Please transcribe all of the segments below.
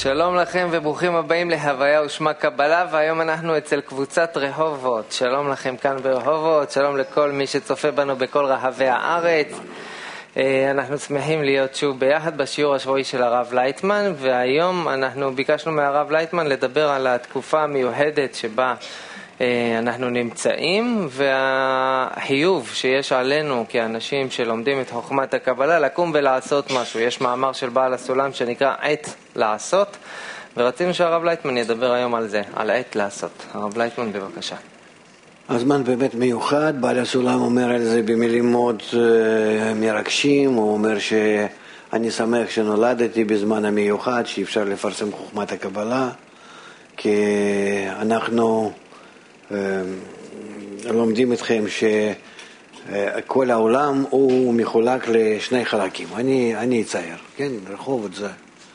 שלום לכם וברוכים הבאים להוויה ושמה קבלה, והיום אנחנו אצל קבוצת רחובות. שלום לכם כאן ברחובות, שלום לכל מי שצופה בנו בכל רחבי הארץ. אנחנו שמחים להיות שוב ביחד בשיעור השבועי של הרב לייטמן, והיום אנחנו ביקשנו מהרב לייטמן לדבר על התקופה המיוחדת שבה אנחנו נמצאים, והחיוב שיש עלינו כאנשים שלומדים את חוכמת הקבלה לקום ולעשות משהו. יש מאמר של בעל הסולם שנקרא עת לעשות, ורצינו שהרב לייטמן ידבר היום על זה, על עת לעשות. הרב לייטמן, בבקשה. הזמן באמת מיוחד, בעל הסולם אומר על זה במילים מאוד מרגשים. הוא אומר שאני שמח שנולדתי בזמן המיוחד שאפשר לפרסם חוכמת הקבלה, כי אנחנו לומדים אתכם שכל העולם הוא מחולק לשני חלקים. אני אצייר, כן? רחובות זה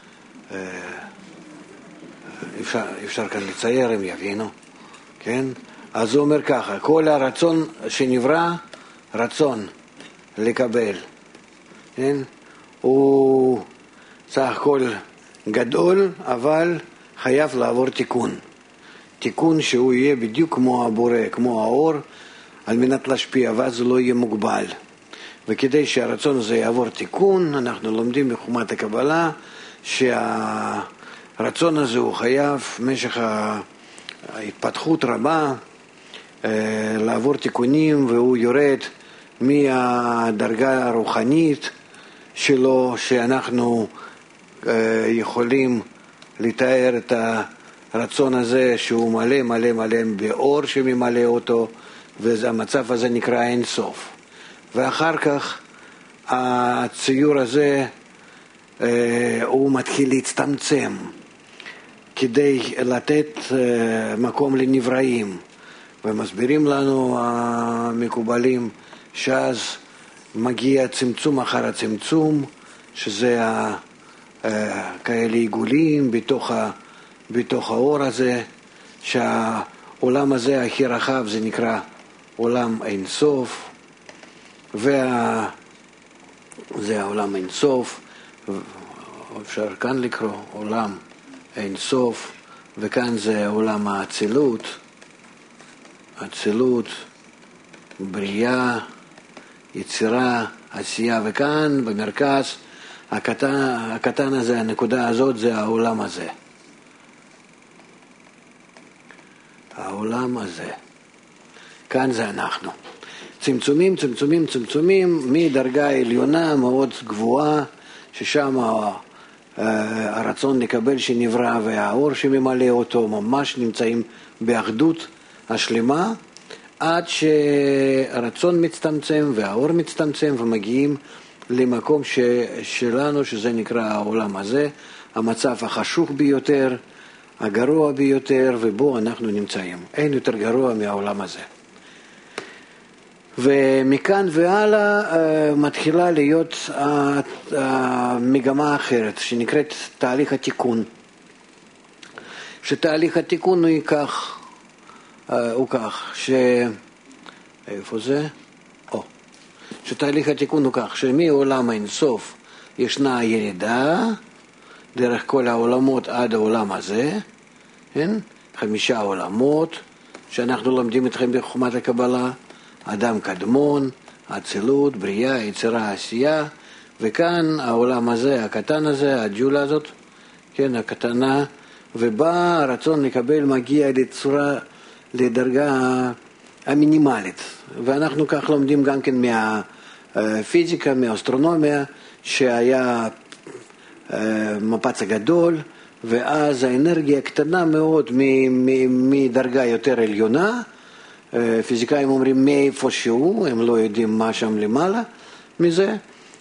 אפשר כאן לצייר, הם יבינו, כן? אז הוא אומר ככה, כל הרצון שנברא, רצון לקבל, כן? הוא סך הכל גדול, אבל חייב לעבור תיקון. תיקון שהוא יהיה בדיוק כמו הבורא, כמו האור, על מנת להשפיע, ואז הוא לא יהיה מוגבל. וכדי שהרצון הזה יעבור תיקון, אנחנו לומדים בחוכמת הקבלה שהרצון הזה הוא חייב במשך ההתפתחות רבה לעבור תיקונים, והוא יורד מהדרגה הרוחנית שלו, שאנחנו יכולים לתאר את הרצון הזה שהוא מלא מלא מלא באור שממלא אותו, והמצב הזה נקרא אין סוף. ואחר כך הציור הזה הוא מתחיל להצטמצם כדי לתת מקום לנבראים, ומסבירים לנו המקובלים שאז מגיע צמצום אחר הצמצום, שזה כאלה עיגולים בתוך האור הזה, שהעולם הזה הכי רחב זה נקרא עולם אין סוף, זה העולם אין סוף, אפשר כאן לקרוא עולם אין סוף, וכאן זה עולם האצילות, בריאה, יצירה, עשייה, וכאן במרכז הקטן הזה, הנקודה הזאת, זה העולם הזה. העולם הזה. כאן זה אנחנו. צמצומים, צמצומים, צמצומים, מדרגה עליונה מאוד גבוהה, ששם הרצון לקבל שנברא והאור שממלא אותו ממש נמצאים באחדות השלמה, עד שהרצון מצטמצם והאור מצטמצם ומגיעים למקום שלנו, שזה נקרא העולם הזה, המצב החשוך ביותר, הגרוע ביותר, ובו אנחנו נמצאים. אין יותר גרוע מהעולם הזה. ומכאן והלאה מתחילה להיות המגמה אחרת, שנקראת תהליך התיקון. שתהליך התיקון הוא כך, איפה זה? שתהליך התיקון הוא כך, שמעולם אין סוף ישנה ירידה, דרך כל העולמות עד העולם הזה, כן? 5 עולמות שאנחנו לומדים אתכם בחוכמת הקבלה, אדם קדמון, אצילות, בריאה, יצירה, עשייה, וכאן העולם הזה, הקטן הזה, הג'ולה הזאת, כן, הקטנה, ובה הרצון לקבל מגיע לדרגה המינימלית. ואנחנו כך לומדים גם כן מהפיזיקה, מהאסטרונומיה, שהיה מפץ הגדול, ואז האנרגיה קטנה מאוד מדרגה יותר עליונה. פיזיקאים אומרים מאיפה שהוא, הם לא יודעים מה שם למעלה מזה,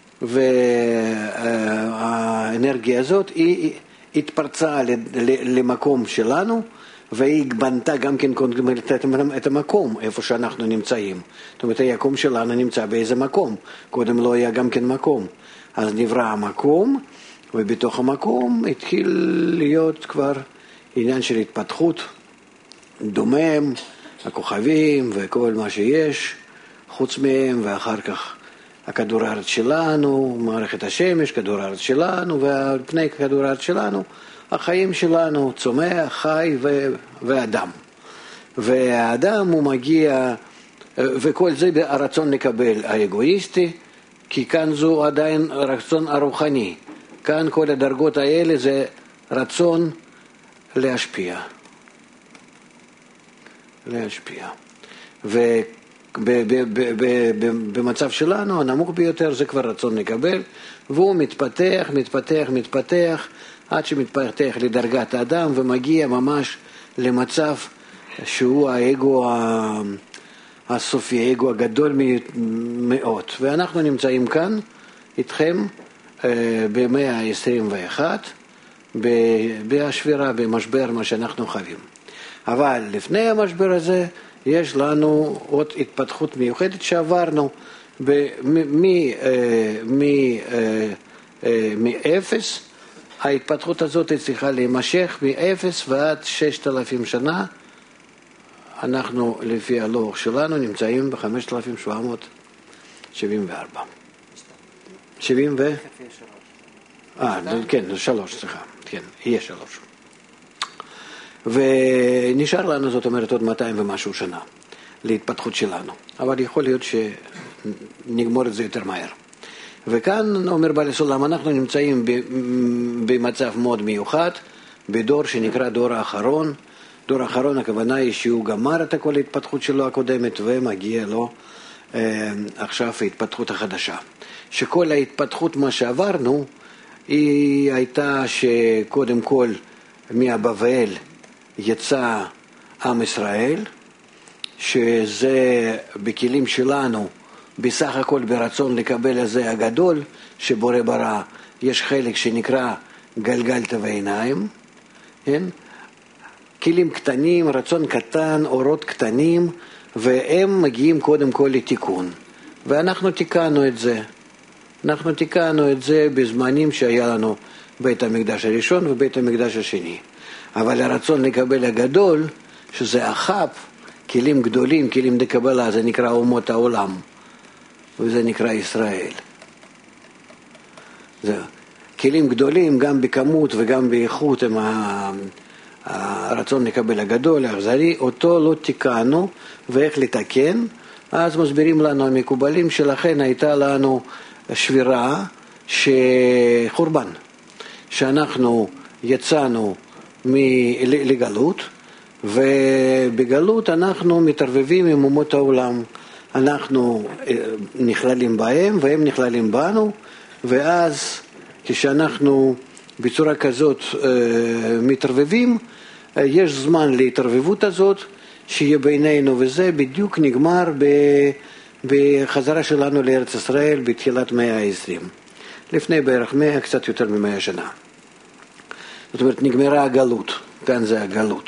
והאנרגיה הזאת היא התפרצה למקום שלנו, והיא בנתה גם כן את המקום איפה שאנחנו נמצאים. זאת אומרת, היקום שלנו נמצא באיזה מקום, קודם לא היה גם כן מקום, אז נברא המקום, ובתוך המקום התחיל להיות כבר עניין של התפתחות, דומם, הכוכבים וכל מה שיש חוץ מהם, ואחר כך הכדור הארץ שלנו, מערכת השמש, כדור הארץ שלנו, ופני כדור הארץ שלנו, החיים שלנו, צומח, חי ואדם. והאדם הוא מגיע, וכל זה הרצון לקבל האגואיסטי, כי כאן זו עדיין רצון הרוחני. כאן כל הדרגות האלה זה רצון להשפיע. ובמצב שלנו הנמוך ביותר זה כבר רצון לקבל, והוא מתפתח עד שמתפתח לדרגת האדם ומגיע ממש למצב שהוא האגו הסופי, האגו הגדול מאוד. ואנחנו נמצאים כאן איתכם במאה ה-21 בהשבירה, במשבר, מה שאנחנו חווים. אבל לפני המשבר הזה יש לנו עוד התפתחות מיוחדת שעברנו מאפס. ההתפתחות הזאת צריכה להימשך מאפס ועד 6,000 שנה. אנחנו לפי הלוח שלנו נמצאים ב-5,774. 70 ו... כן, 3, סליחה. כן, יהיה 3. ונשאר לנו, זאת אומרת, עוד 200 ומשהו שנה להתפתחות שלנו. אבל יכול להיות שנגמור את זה יותר מהר. וכאן, אומר בעל הסולם, אנחנו נמצאים במצב מאוד מיוחד, בדור שנקרא דור האחרון. דור האחרון, הכוונה היא שהוא גמר את כל ההתפתחות שלו הקודמת, ומגיע לו עכשיו ההתפתחות החדשה. שכל ההתפתחות מה שעברנו, היא הייתה שקודם כל מהבבל יצא עם ישראל, שזה בכלים שלנו, בסך הכל ברצון לקבל הזה הגדול, שבורא ברא, יש חלק שנקרא גלגל טבע עיניים, כן? כלים קטנים, רצון קטן, אורות קטנים, והם מגיעים קודם כל לתיקון. ואנחנו תיקנו את זה. אנחנו תיקנו את זה בזמנים שהיה לנו בית המקדש הראשון ובית המקדש השני. אבל הרצון לקבל הגדול, שזה החב, כלים גדולים, כלים דקבלה, זה נקרא אומות העולם, וזה נקרא ישראל. זה כלים גדולים, גם בכמות וגם באיכות, הם הרצון לקבל הגדול, האכזרי, אותו לא תיקנו, ואיך לתקן, אז מסבירים לנו המקובלים שלכן הייתה לנו שבירה שחורבן, שאנחנו יצאנו לגלות, ובגלות אנחנו מתערבבים עם אומות העולם, אנחנו נכללים בהם והם נכללים בנו, ואז כשאנחנו בצורה כזאת מתערבבים, יש זמן להתערבבות הזאת שיהיה בינינו, וזה בדיוק נגמר בחזרה שלנו לארץ ישראל בתחילת מאה ה-20, לפני בערך 100, קצת יותר מ100 שנה. זאת אומרת, נגמרה הגלות, כאן זה הגלות.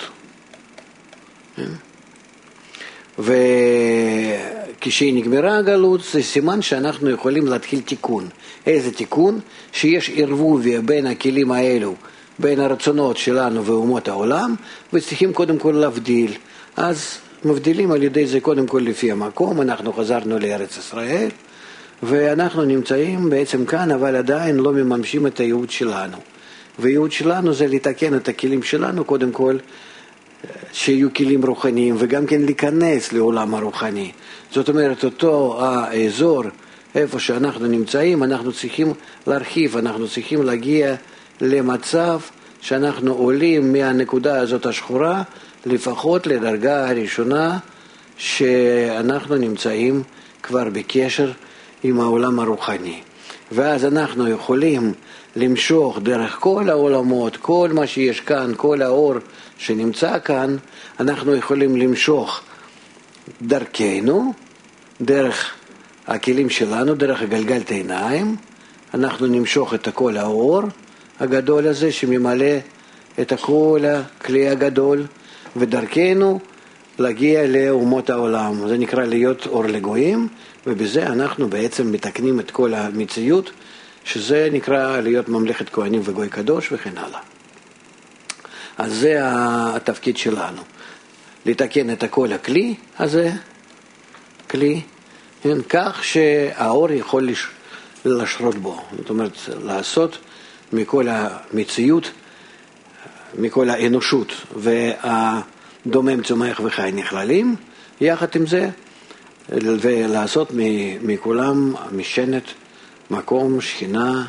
וכשהיא נגמרה הגלות, זה סימן שאנחנו יכולים להתחיל תיקון. איזה תיקון? שיש ערבוביה בין הכלים האלו, בין הרצונות שלנו ואומות העולם, וצריכים קודם כל להבדיל. אז מבדילים על ידי זה קודם כל לפי המקום, אנחנו חזרנו לארץ ישראל, ואנחנו נמצאים בעצם כאן, אבל עדיין לא מממשים את הייעוד שלנו. והייעוד שלנו זה לתקן את הכלים שלנו, קודם כל, שיהיו כלים רוחניים, וגם כן להיכנס לעולם הרוחני. זאת אומרת, אותו האזור, איפה שאנחנו נמצאים, אנחנו צריכים להרחיב, אנחנו צריכים להגיע למצב שאנחנו עולים מהנקודה הזאת השחורה, לפחות לדרגה הראשונה, שאנחנו נמצאים כבר בקשר עם העולם הרוחני. ואז אנחנו יכולים למשוך דרך כל העולמות, כל מה שיש כאן, כל האור שנמצא כאן, אנחנו יכולים למשוך דרכנו, דרך הכלים שלנו, דרך הגלגלת העיניים, אנחנו נמשוך את כל האור הגדול הזה שממלא את כל הכלי הגדול, ודרכנו להגיע לאומות העולם. זה נקרא להיות אור לגויים, ובזה אנחנו בעצם מתקנים את כל המציאות, שזה נקרא להיות ממלכת כהנים וגוי קדוש וכן הלאה. אז זה התפקיד שלנו, לתקן את כל הכלי הזה, כלי, כך שהאור יכול לשרות בו. זאת אומרת, לעשות מכל המציאות מכל האנושות והדומם צומח וחי נכללים, יחד עם זה, ולעשות מכולם משענת, מקום, שכינה,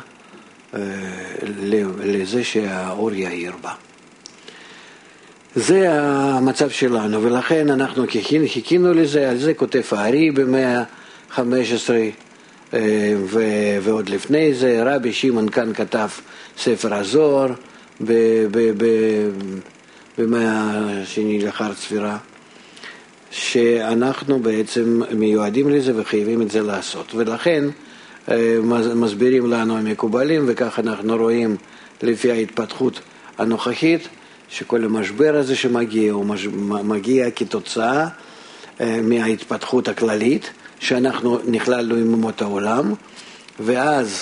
לזה שהאור יאיר בה. זה המצב שלנו, ולכן אנחנו חיכינו לזה, על זה כותב הארי במאה ה-15, ועוד לפני זה רבי שמעון כאן כתב ספר הזוהר במאה השני לאחר ספירה, שאנחנו בעצם מיועדים לזה וחייבים את זה לעשות. ולכן מסבירים לנו המקובלים, וכך אנחנו רואים לפי ההתפתחות הנוכחית, שכל המשבר הזה שמגיע, הוא מגיע כתוצאה מההתפתחות הכללית, שאנחנו נכללנו עם אומות העולם, ואז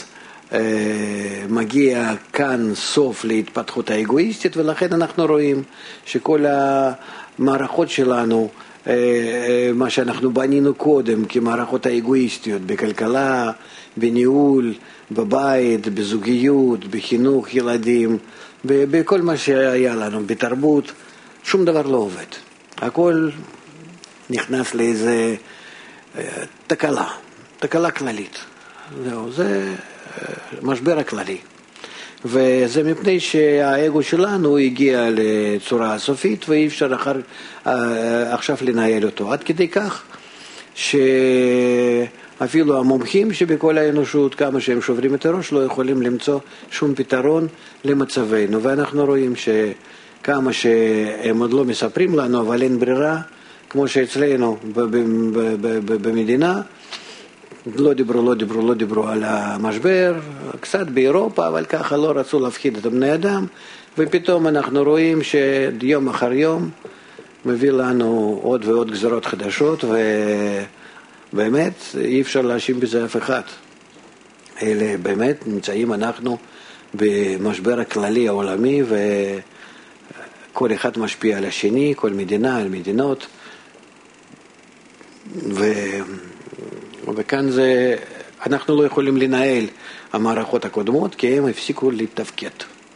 מגיע כאן סוף להתפתחות האגואיסטית, ולכן אנחנו רואים שכל המערכות שלנו, מה שאנחנו בנינו קודם כמערכות האגואיסטיות, בכלכלה, בניהול, בבית, בזוגיות, בחינוך ילדים, בכל מה שהיה לנו, בתרבות, שום דבר לא עובד. הכל נכנס לאיזה תקלה כללית. זהו, זה משבר הכללי. וזה מפני שהאגו שלנו הגיע לצורה הסופית, ואי אפשר עכשיו לנהל אותו. עד כדי כך שאפילו המומחים שבכל האנושות, כמה שהם שוברים את הראש, לא יכולים למצוא שום פתרון למצבנו. ואנחנו רואים שכמה שהם עוד לא מספרים לנו, אבל אין ברירה, כמו שאצלנו במדינה, לא דיברו על המשבר, קצת באירופה, אבל ככה לא רצו להפחיד את בני אדם, ופתאום אנחנו רואים שיום אחר יום מביא לנו עוד ועוד גזרות חדשות, ובאמת אי אפשר להאשים בזה אף אחד. אלה באמת נמצאים אנחנו במשבר הכללי העולמי, וכל אחד משפיע על השני, כל מדינה על מדינות, וכאן אנחנו לא יכולים לנהל המערכות הקודמות, כי הם הפסיקו לתפקד.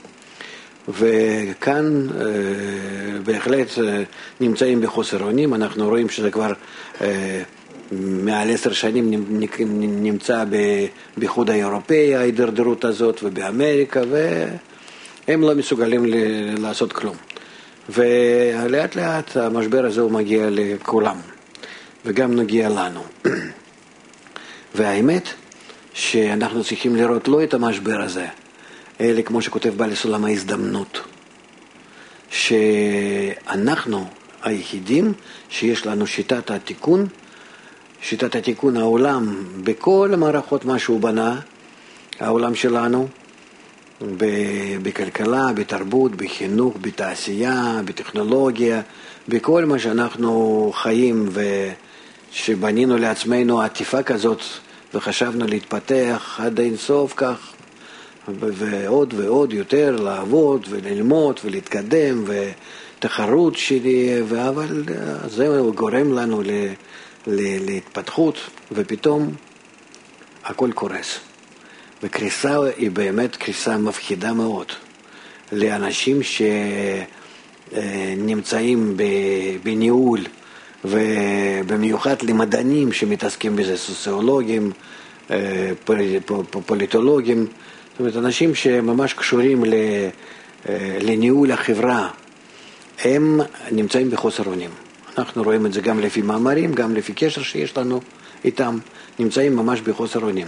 וכאן בהחלט נמצאים בחוסר אונים, אנחנו רואים שזה כבר מעל 10 שנים נמצא באיחוד האירופאי, ההידרדרות הזאת, ובאמריקה, והם לא מסוגלים לעשות כלום. ולאט לאט המשבר הזה הוא מגיע לכולם, וגם נגיע לנו. והאמת שאנחנו צריכים לראות לא את המשבר הזה, אלא כמו שכותב בעל הסולם, ההזדמנות. שאנחנו היחידים שיש לנו שיטת התיקון העולם, בכל המערכות מה שהוא בנה, העולם שלנו, בכלכלה, בתרבות, בחינוך, בתעשייה, בטכנולוגיה, בכל מה שאנחנו חיים שבנינו לעצמנו עטיפה כזאת, וחשבנו להתפתח עד אין סוף כך, ועוד ועוד יותר לעבוד וללמוד ולהתקדם, ותחרות שלי, אבל זה גורם לנו להתפתחות, ופתאום הכל קורס. וקריסה היא באמת קריסה מפחידה מאוד לאנשים שנמצאים בניהול, ובמיוחד למדענים שמתעסקים בזה, סוציולוגים, פוליטולוגים, זאת אומרת, אנשים שממש קשורים לניהול החברה, הם נמצאים בחוסר אונים. אנחנו רואים את זה גם לפי מאמרים, גם לפי קשר שיש לנו איתם, נמצאים ממש בחוסר אונים.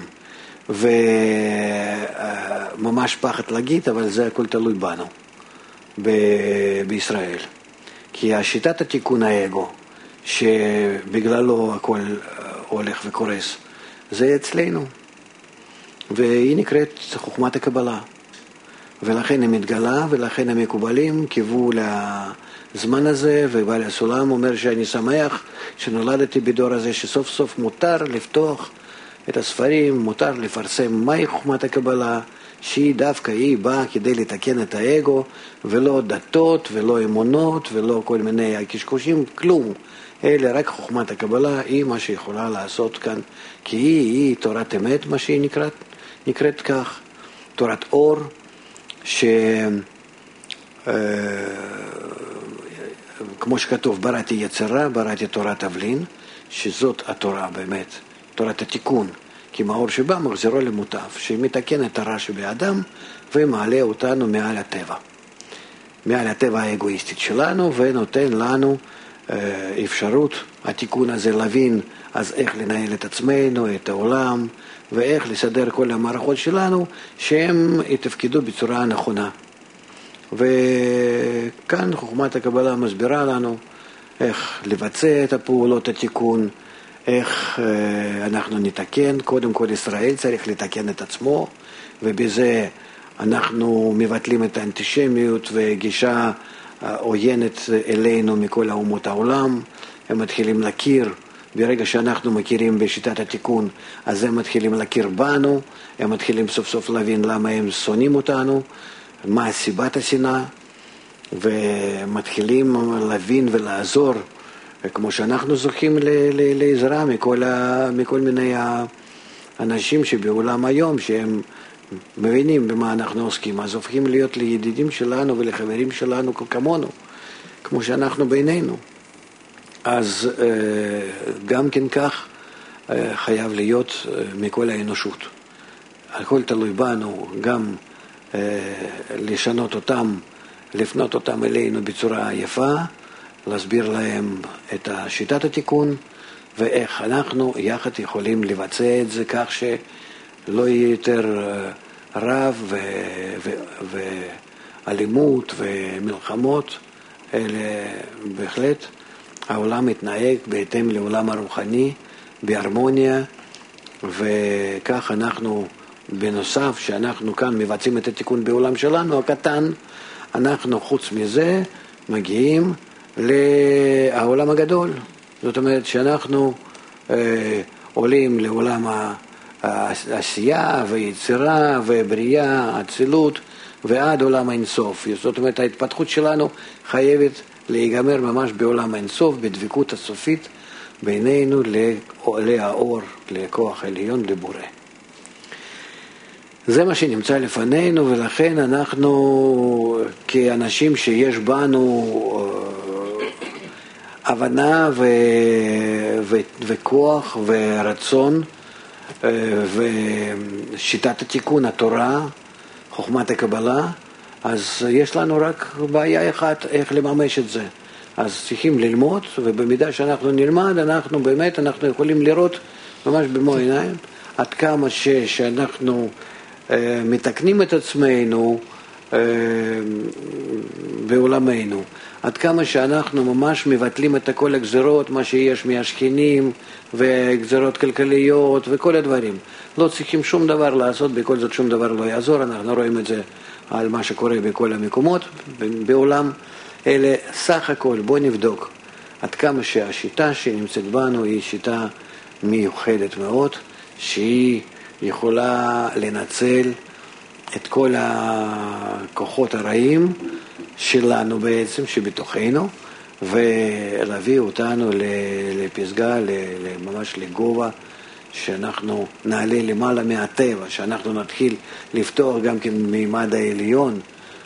וממש פחד להגיד, אבל זה הכל תלוי בנו, בישראל. כי השיטת התיקון האגו, שבגללו הכל הולך וקורס, זה אצלנו. והיא נקראת חוכמת הקבלה. ולכן היא מתגלה, ולכן המקובלים קיוו לזמן הזה, ובעל הסולם אומר שאני שמח שנולדתי בדור הזה, שסוף סוף מותר לפתוח את הספרים, מותר לפרסם מהי חוכמת הקבלה, שהיא דווקא היא באה כדי לתקן את האגו, ולא דתות, ולא אמונות, ולא כל מיני קשקושים, כלום. אלא רק חוכמת הקבלה היא מה שיכולה לעשות כאן, כי היא תורת אמת, מה שהיא נקראת כך, תורת אור, כמו שכתוב, בראתי יצרה, בראתי תורת תבלין, שזאת התורה באמת, תורת התיקון, כי מאור שבא מחזירו למוטב, שמתקן את הרע שבאדם ומעלה אותנו מעל הטבע. מעל הטבע האגואיסטית שלנו, ונותן לנו אפשרות, התיקון הזה להבין, אז איך לנהל את עצמנו, את העולם, ואיך לסדר כל המערכות שלנו, שהם יתפקדו בצורה נכונה. וכאן חוכמת הקבלה מסבירה לנו איך לבצע את הפעולות התיקון, איך אנחנו נתקן. קודם כל ישראל צריך לתקן את עצמו, ובזה אנחנו מבטלים את האנטישמיות וגישה עוינת אלינו מכל אומות העולם. הם מתחילים להכיר, ברגע שאנחנו מכירים בשיטת התיקון, אז הם מתחילים להכיר בנו, הם מתחילים סוף סוף להבין למה הם שונאים אותנו, מה סיבת השנאה, ומתחילים להבין ולעזור, כמו שאנחנו זוכים לעזרה מכל מיני אנשים שבעולם היום, שהם מבינים במה אנחנו עוסקים, אז הופכים להיות לידידים שלנו ולחברים שלנו כמונו, כמו שאנחנו בינינו. אז גם כן כך חייב להיות מכל האנושות. הכל תלוי בנו, גם לשנות אותם, לפנות אותם אלינו בצורה יפה, להסביר להם את שיטת התיקון, ואיך אנחנו יחד יכולים לבצע את זה כך שלא יהיה יותר רב ואלימות ומלחמות, אלא בהחלט העולם מתנהג בהתאם לעולם הרוחני, בהרמוניה, וכך אנחנו, בנוסף שאנחנו כאן מבצעים את התיקון בעולם שלנו הקטן, אנחנו חוץ מזה מגיעים לעולם הגדול. זאת אומרת שאנחנו עולים לעולם העשייה ויצירה ובריאה, אצילות, ועד עולם האינסוף. זאת אומרת ההתפתחות שלנו חייבת להיגמר ממש בעולם האינסוף, בדבקות הסופית בינינו לאור, לכוח העליון, לבורא. זה מה שנמצא לפנינו, ולכן אנחנו כאנשים שיש בנו הבנה וכוח ורצון ושיטת התיקון, התורה, חוכמת הקבלה, אז יש לנו רק בעיה אחת, איך לממש את זה. אז צריכים ללמוד, ובמידה שאנחנו נלמד, אנחנו יכולים לראות ממש במו עיניים, עד כמה שאנחנו מתקנים את עצמנו בעולמנו, עד כמה שאנחנו ממש מבטלים את כל הגזרות, מה שיש מהשכנים וגזרות כלכליות וכל הדברים. לא צריכים שום דבר לעשות, בכל זאת שום דבר לא יעזור, אנחנו רואים את זה על מה שקורה בכל המקומות בעולם, אלא סך הכל בוא נבדוק עד כמה שהשיטה שנמצאת בנו היא שיטה מיוחדת מאוד, שהיא יכולה לנצל את כל הכוחות הרעים שלנו בעצם, שבתוכנו, ולהביא אותנו לפסגה, ממש לגובה, שאנחנו נעלה למעלה מהטבע, שאנחנו נתחיל לפתוח גם כן מימד העליון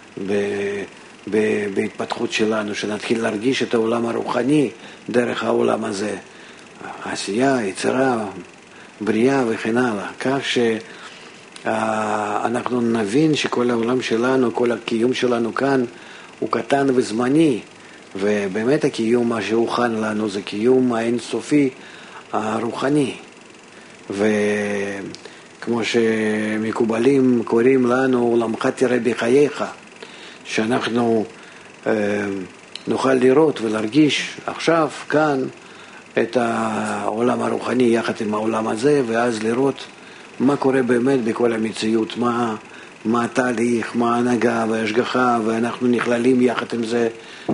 בהתפתחות שלנו, שנתחיל להרגיש את העולם הרוחני דרך העולם הזה, העשייה, יצירה, בריאה וכן הלאה, כך שאנחנו נבין שכל העולם שלנו, כל הקיום שלנו כאן הוא קטן וזמני, ובאמת הקיום מה שהוכן לנו זה קיום האינסופי הרוחני, וכמו שמקובלים קוראים לנו עולמך תראה בחייך, שאנחנו נוכל לראות ולהרגיש עכשיו כאן את העולם הרוחני יחד עם העולם הזה, ואז לראות מה קורה באמת בכל המציאות, מה התהליך, מה ההנהגה וההשגחה, ואנחנו נכללים יחד עם זה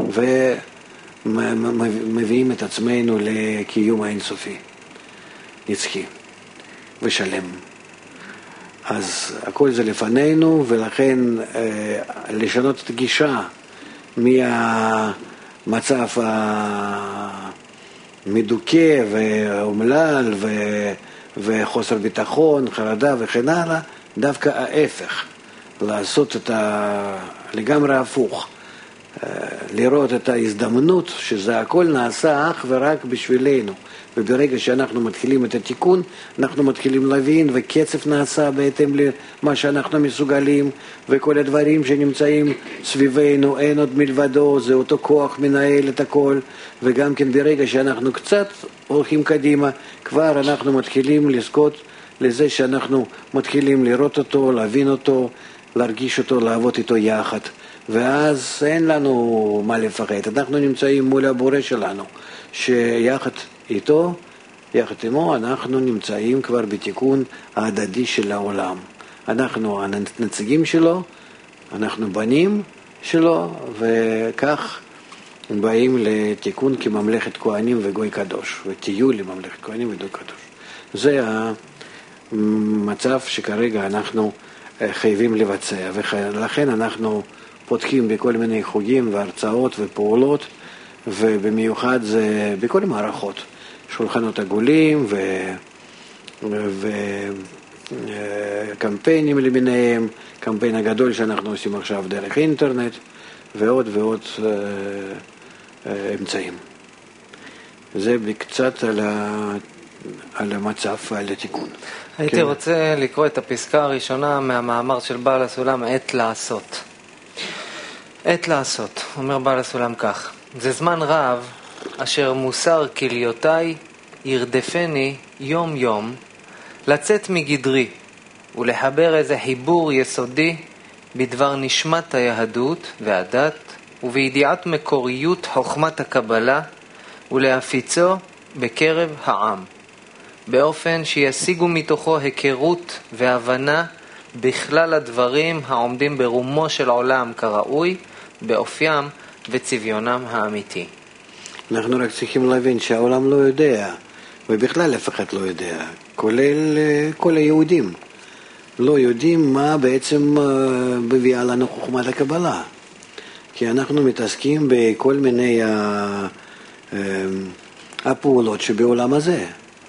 ומביאים את עצמנו לקיום האינסופי, נצחי ושלם. אז הכל זה לפנינו, ולכן לשנות את הגישה מהמצב המדוכא ואומלל וחוסר ביטחון, חרדה וכן הלאה, דווקא ההפך, לעשות את לגמרי הפוך, לראות את ההזדמנות שזה הכל נעשה אך ורק בשבילנו. וברגע שאנחנו מתחילים את התיקון, אנחנו מתחילים להבין, וקצב נעשה בהתאם למה שאנחנו מסוגלים, וכל הדברים שנמצאים סביבנו, אין עוד מלבדו, זה אותו כוח מנהל את הכל, וגם כן ברגע שאנחנו קצת הולכים קדימה, כבר אנחנו מתחילים לזכות לזה שאנחנו מתחילים לראות אותו, להבין אותו, להרגיש אותו, לעבוד איתו יחד. ואז אין לנו מה לפחד, אנחנו נמצאים מול הבורא שלנו, שיחד איתו, יחד עמו, אנחנו נמצאים כבר בתיקון ההדדי של העולם. אנחנו הנציגים שלו, אנחנו בנים שלו, וכך באים לתיקון כממלכת כהנים וגוי קדוש, ותהיו לממלכת כהנים וגוי קדוש. זה המצב שכרגע אנחנו חייבים לבצע, ולכן אנחנו פותחים בכל מיני חוגים והרצאות ופעולות, ובמיוחד זה בכל מערכות, שולחנות עגולים וקמפיינים למיניהם, קמפיין הגדול שאנחנו עושים עכשיו דרך אינטרנט, ועוד ועוד אמצעים. זה בקצת על המצב ועל התיקון. הייתי רוצה לקרוא את הפסקה הראשונה מהמאמר של בעל הסולם, עת לעשות. עת לעשות, אומר בעל הסולם כך: זה זמן רב אשר מוסר כליותיי ירדפני יום יום לצאת מגדרי ולחבר איזה חיבור יסודי בדבר נשמת היהדות והדת ובידיעת מקוריות חוכמת הקבלה ולהפיצו בקרב העם באופן שישיגו מתוכו היכרות והבנה בכלל הדברים העומדים ברומו של עולם כראוי באופיים וצביונם האמיתי. אנחנו רק צריכים להבין שהעולם לא יודע, ובכלל אף אחד לא יודע, כולל כל היהודים. לא יודעים מה בעצם מביאה לנו חוכמת הקבלה. כי אנחנו מתעסקים בכל מיני הפעולות שבעולם הזה.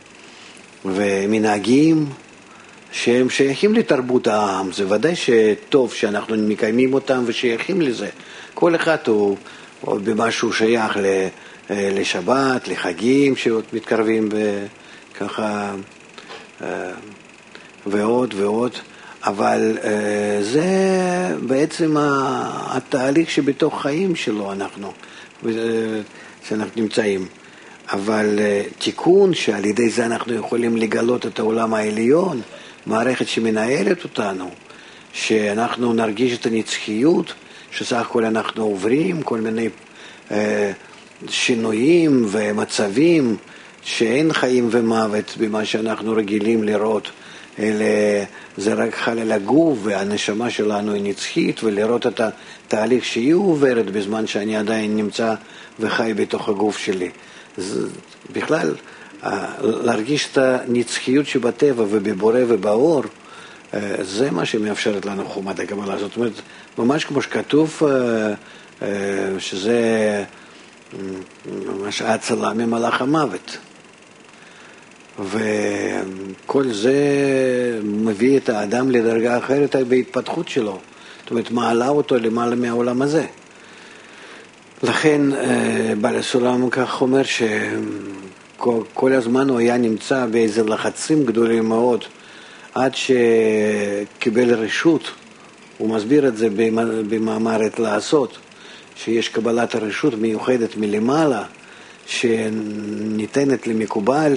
ומנהגים שהם שייכים לתרבות העם, זה ודאי שטוב שאנחנו מקיימים אותם ושייכים לזה. כל אחד הוא במשהו שייך לשבת, לחגים שעוד מתקרבים ככה ועוד ועוד, אבל זה בעצם התהליך שבתוך חיים שלו שאנחנו נמצאים. אבל תיקון שעל ידי זה אנחנו יכולים לגלות את העולם העליון, מערכת שמנהלת אותנו, שאנחנו נרגיש את הנצחיות, שסך הכל אנחנו עוברים כל מיני שינויים ומצבים שאין חיים ומוות במה שאנחנו רגילים לראות, אלא זה רק חל על הגוף והנשמה שלנו היא נצחית, ולראות את התהליך שהיא עוברת בזמן שאני עדיין נמצא וחי בתוך הגוף שלי. בכלל, להרגיש את הנצחיות שבטבע ובבורא ובאור, זה מה שמאפשרת לנו חוכמת הקבלה. זאת אומרת, ממש כמו שכתוב, שזה ממש ההצלה ממלאך המוות. וכל זה מביא את האדם לדרגה אחרת בהתפתחות שלו. זאת אומרת, מעלה אותו למעלה מהעולם הזה. לכן בעל הסולם כך אומר שכל הזמן הוא היה נמצא באיזה לחצים גדולים מאוד, עד שקיבל רשות. הוא מסביר את זה במאמר עת לעשות, שיש קבלת הרשות מיוחדת מלמעלה, שניתנת למקובל,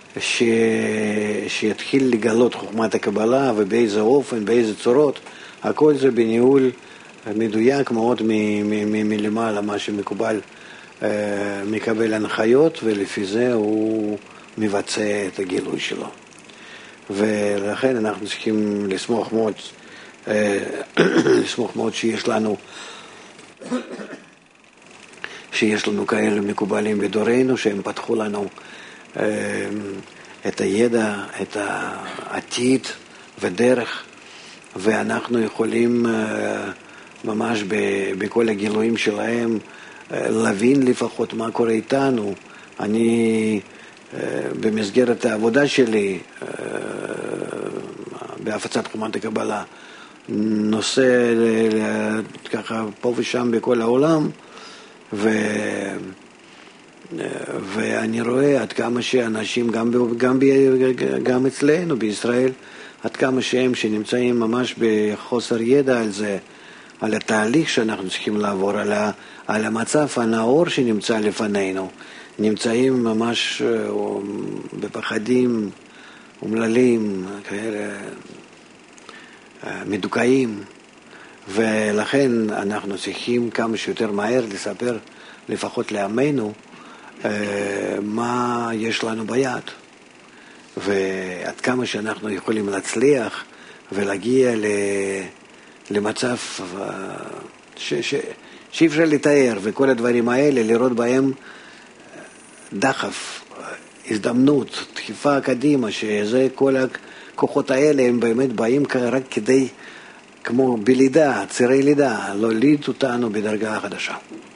שיתחיל לגלות חוכמת הקבלה ובאיזה אופן, באיזה צורות. הכל זה בניהול מדויק מאוד מלמעלה, מה שמקובל מקבל הנחיות, ולפי זה הוא מבצע את הגילוי שלו. ולכן אנחנו צריכים לשמוח מאוד שיש לנו כאלה מקובלים בדורנו, שהם פתחו לנו את הידע, את העתיד ודרך, ואנחנו יכולים ממש בכל הגילויים שלהם להבין לפחות מה קורה איתנו. אני במסגרת העבודה שלי בהפצת חוכמת הקבלה נוסע ככה פה ושם בכל העולם, ואני רואה עד כמה שאנשים, גם אצלנו בישראל, עד כמה שהם שנמצאים ממש בחוסר ידע על זה, על התהליך שאנחנו צריכים לעבור, על המצב הנאור שנמצא לפנינו, נמצאים ממש בפחדים, אומללים, כאלה מדוכאים, ולכן אנחנו צריכים כמה שיותר מהר לספר, לפחות לעמנו, מה יש לנו ביד, ועד כמה שאנחנו יכולים להצליח ולהגיע למצב שאי אפשר לתאר, וכל הדברים האלה לראות בהם דחף, הזדמנות, דחיפה קדימה, שזה כל הכוחות האלה הם באמת באים רק כדי, כמו בלידה, צירי לידה, להוליד אותנו בדרגה חדשה.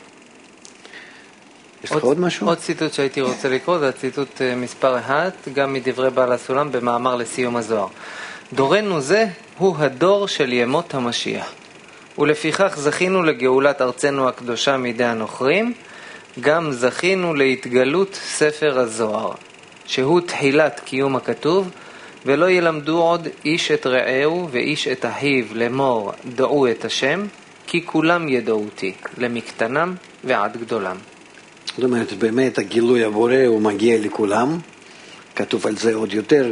יש לך עוד משהו? עוד ציטוט שהייתי רוצה לקרוא, זה הציטוט מספר 1, גם מדברי בעל הסולם במאמר לסיום הזוהר. דורנו זה הוא הדור של ימות המשיח, ולפיכך זכינו לגאולת ארצנו הקדושה מידי הנוכרים, גם זכינו להתגלות ספר הזוהר, שהוא תחילת קיום הכתוב, ולא ילמדו עוד איש את רעהו ואיש את אחיו לאמור דעו את השם, כי כולם ידעו אותי, למקטנם ועד גדולם. זאת אומרת, באמת הגילוי הבורא הוא מגיע לכולם, כתוב על זה עוד יותר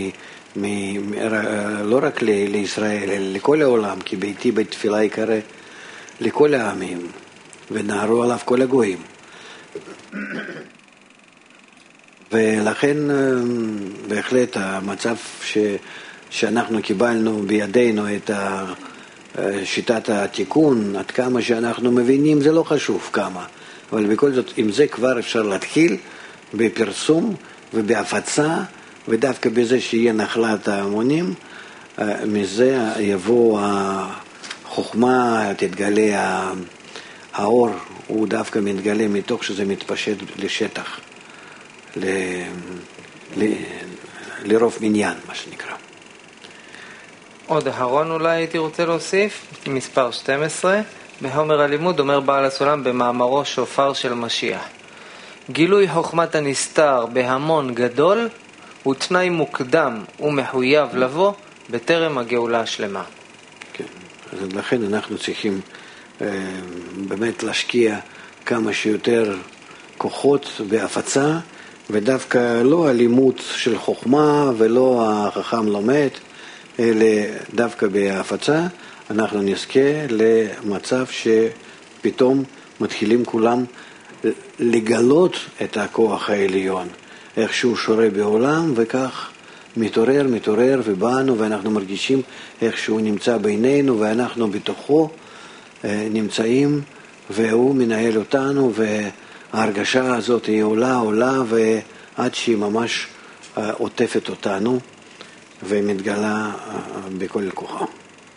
לא רק לישראל, אלא לכל העולם, כי ביתי בית תפילה יקרא לכל העמים, ונערו עליו כל הגויים. ולכן בהחלט המצב שאנחנו קיבלנו בידינו את שיטת התיקון, עד כמה שאנחנו מבינים, זה לא חשוב כמה, אבל בכל זאת, עם זה כבר אפשר להתחיל בפרסום ובהפצה, ודווקא בזה שיהיה נחלת ההמונים, מזה יבוא החוכמה, תתגלה האור, הוא דווקא מתגלה מתוך שזה מתפשט לשטח, לרוב מניין, מה שנקרא. עוד אחרון אולי הייתי רוצה להוסיף, מספר 12, בהומר הלימוד אומר בעל הסולם במאמרו שופר של משיח. גילוי חוכמת הנסתר בהמון גדול הוא תנאי מוקדם ומחויב לבוא בטרם הגאולה השלמה. כן, אז לכן אנחנו צריכים באמת להשקיע כמה שיותר כוחות בהפצה, ודווקא לא הלימוד של חוכמה ולא החכם לומד, אלא דווקא בהפצה אנחנו נזכה למצב שפתאום מתחילים כולם לגלות את הכוח העליון, איך שהוא שורה בעולם, וכך מתעורר ובאנו, ואנחנו מרגישים איך שהוא נמצא בינינו ואנחנו בתוכו נמצאים, והוא מנהל אותנו, וההרגשה הזאת היא עולה ועד שהיא ממש עוטפת אותנו ומתגלה בכל כוחה.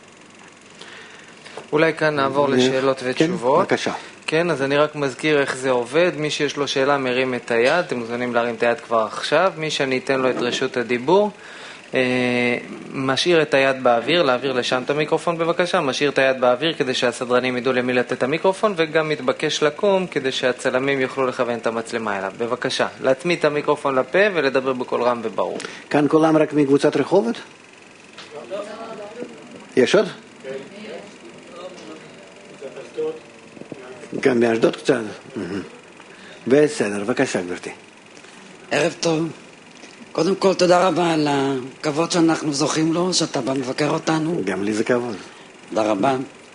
אולי כאן נעבור לשאלות ותשובות. כן, בבקשה. כן, אז אני רק מזכיר איך זה עובד. מי שיש לו שאלה מרים את היד, אתם מוזמנים להרים את היד כבר עכשיו. מי שאני אתן לו את רשות הדיבור, משאיר את היד באוויר, להעביר לשם את המיקרופון בבקשה, משאיר את היד באוויר כדי שהסדרנים ידעו למי לתת את המיקרופון, וגם מתבקש לקום כדי שהצלמים יוכלו לכוון את המצלמה אליו. בבקשה, להצמיד את המיקרופון לפה ולדבר בקול רם וברור. כאן כולם רק מקבוצת רחובות? יש עוד? גם באשדוד קצת. בסדר, בבקשה גברתי. ערב טוב. קודם כל תודה רבה על הכבוד שאנחנו זוכים לו, שאתה בא מבקר אותנו. גם לי זה כבוד. תודה רבה.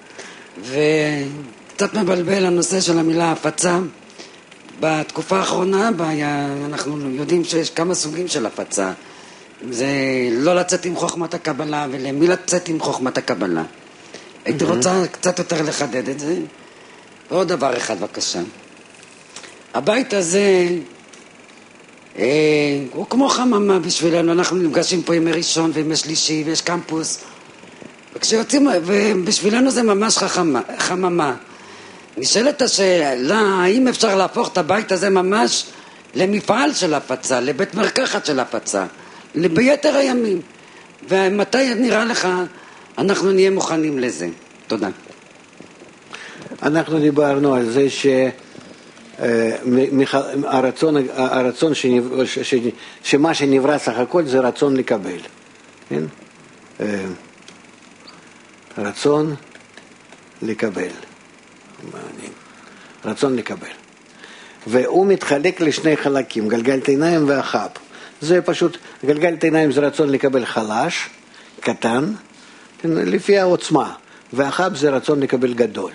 וקצת מבלבל הנושא של המילה הפצה. בתקופה האחרונה אנחנו יודעים שיש כמה סוגים של הפצה. זה לא לצאת עם חוכמת הקבלה, ולמי לצאת עם חוכמת הקבלה. הייתי רוצה קצת יותר לחדד את זה. ועוד דבר אחד בבקשה. הבית הזה הוא כמו חממה בשבילנו. אנחנו נפגשים פה ימי ראשון וימי שלישי ויש קמפוס, וכשיוצאים, ובשבילנו זה ממש חממה. נשאלת השאלה, האם אפשר להפוך את הבית הזה ממש למפעל של הפצה, לבית מרקחת של הפצה, ביתר הימים? ומתי נראה לך אנחנו נהיה מוכנים לזה. תודה. אנחנו דיברנו על זה הרצון שמה שנברא סך הכל זה רצון לקבל. כן? רצון לקבל. רצון לקבל. והוא מתחלק לשני חלקים, גלגלת עיניים והחב. זה פשוט, גלגלת עיניים זה רצון לקבל חלש, קטן, לפי העוצמה, והחב זה רצון לקבל גדול.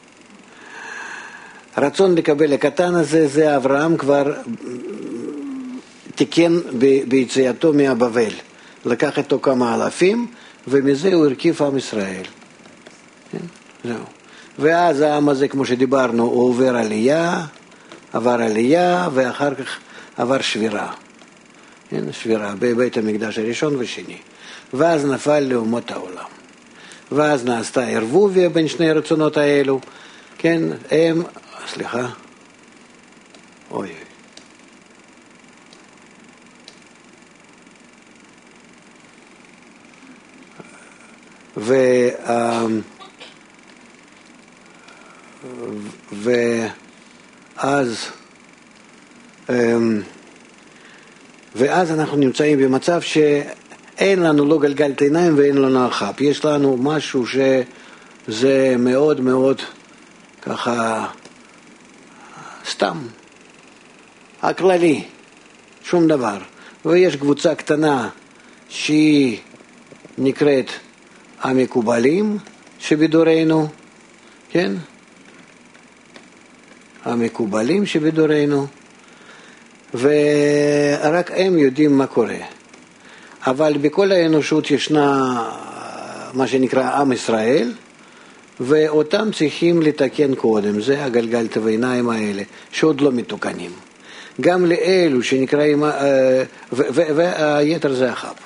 רצון לקבל הקטן הזה, זה אברהם כבר תיקן ביציאתו מהבבל. לקח איתו כמה אלפים, ומזה הוא הרכיב עם ישראל. זהו. ואז העם הזה, כמו שדיברנו, הוא עבר עלייה, ואחר כך עבר שבירה. שבירה בבית המקדש הראשון ושני. ואז נפל לאומות העולם. ואז נעשתה ערבוביה בין שני הרצונות האלו. כן, הם, סליחה. אוי. ואז אנחנו נמצאים במצב שאין לנו לא גלגלת עיניים ואין לנו החב. יש לנו משהו שזה מאוד מאוד ככה סתם, הכללי, שום דבר. ויש קבוצה קטנה שהיא נקראת המקובלים שבדורנו, כן? המקובלים שבדורנו, ורק הם יודעים מה קורה. אבל בכל האנושות ישנה מה שנקרא עם ישראל, ואותם צריכים לתקן קודם, זה הגלגלת העיניים האלה, שעוד לא מתוקנים. גם לאלו שנקראים, והיתר זה החב.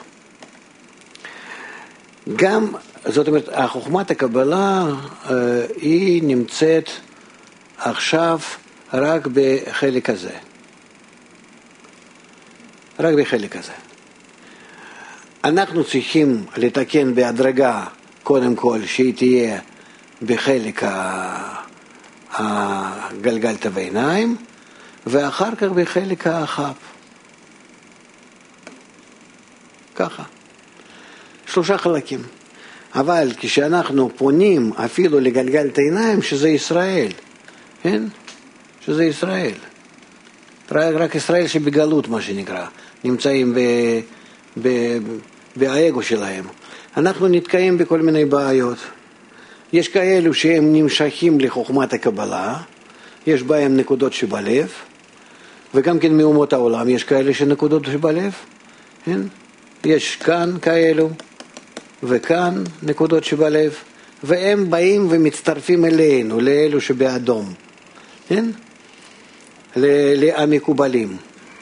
גם, זאת אומרת, חוכמת הקבלה היא נמצאת עכשיו רק בחלק הזה. רק בחלק הזה. אנחנו צריכים לתקן בהדרגה, קודם כל, שהיא תהיה בחלק הגלגלת העיניים, ואחר כך בחלק החב. ככה. 3 חלקים. אבל כשאנחנו פונים אפילו לגלגלת העיניים, שזה ישראל, כן? שזה ישראל. רק ישראל שבגלות, מה שנקרא, נמצאים באגו שלהם. אנחנו נתקעים בכל מיני בעיות. יש כאלו שהם נמשכים לחוכמת הקבלה, יש בהם נקודות שבלב, וגם כן מאומות העולם יש כאלה שנקודות שבלב, כן? יש כאן כאלו, וכאן נקודות שבלב, והם באים ומצטרפים אלינו, לאלו שבאדום, כן? למקובלים.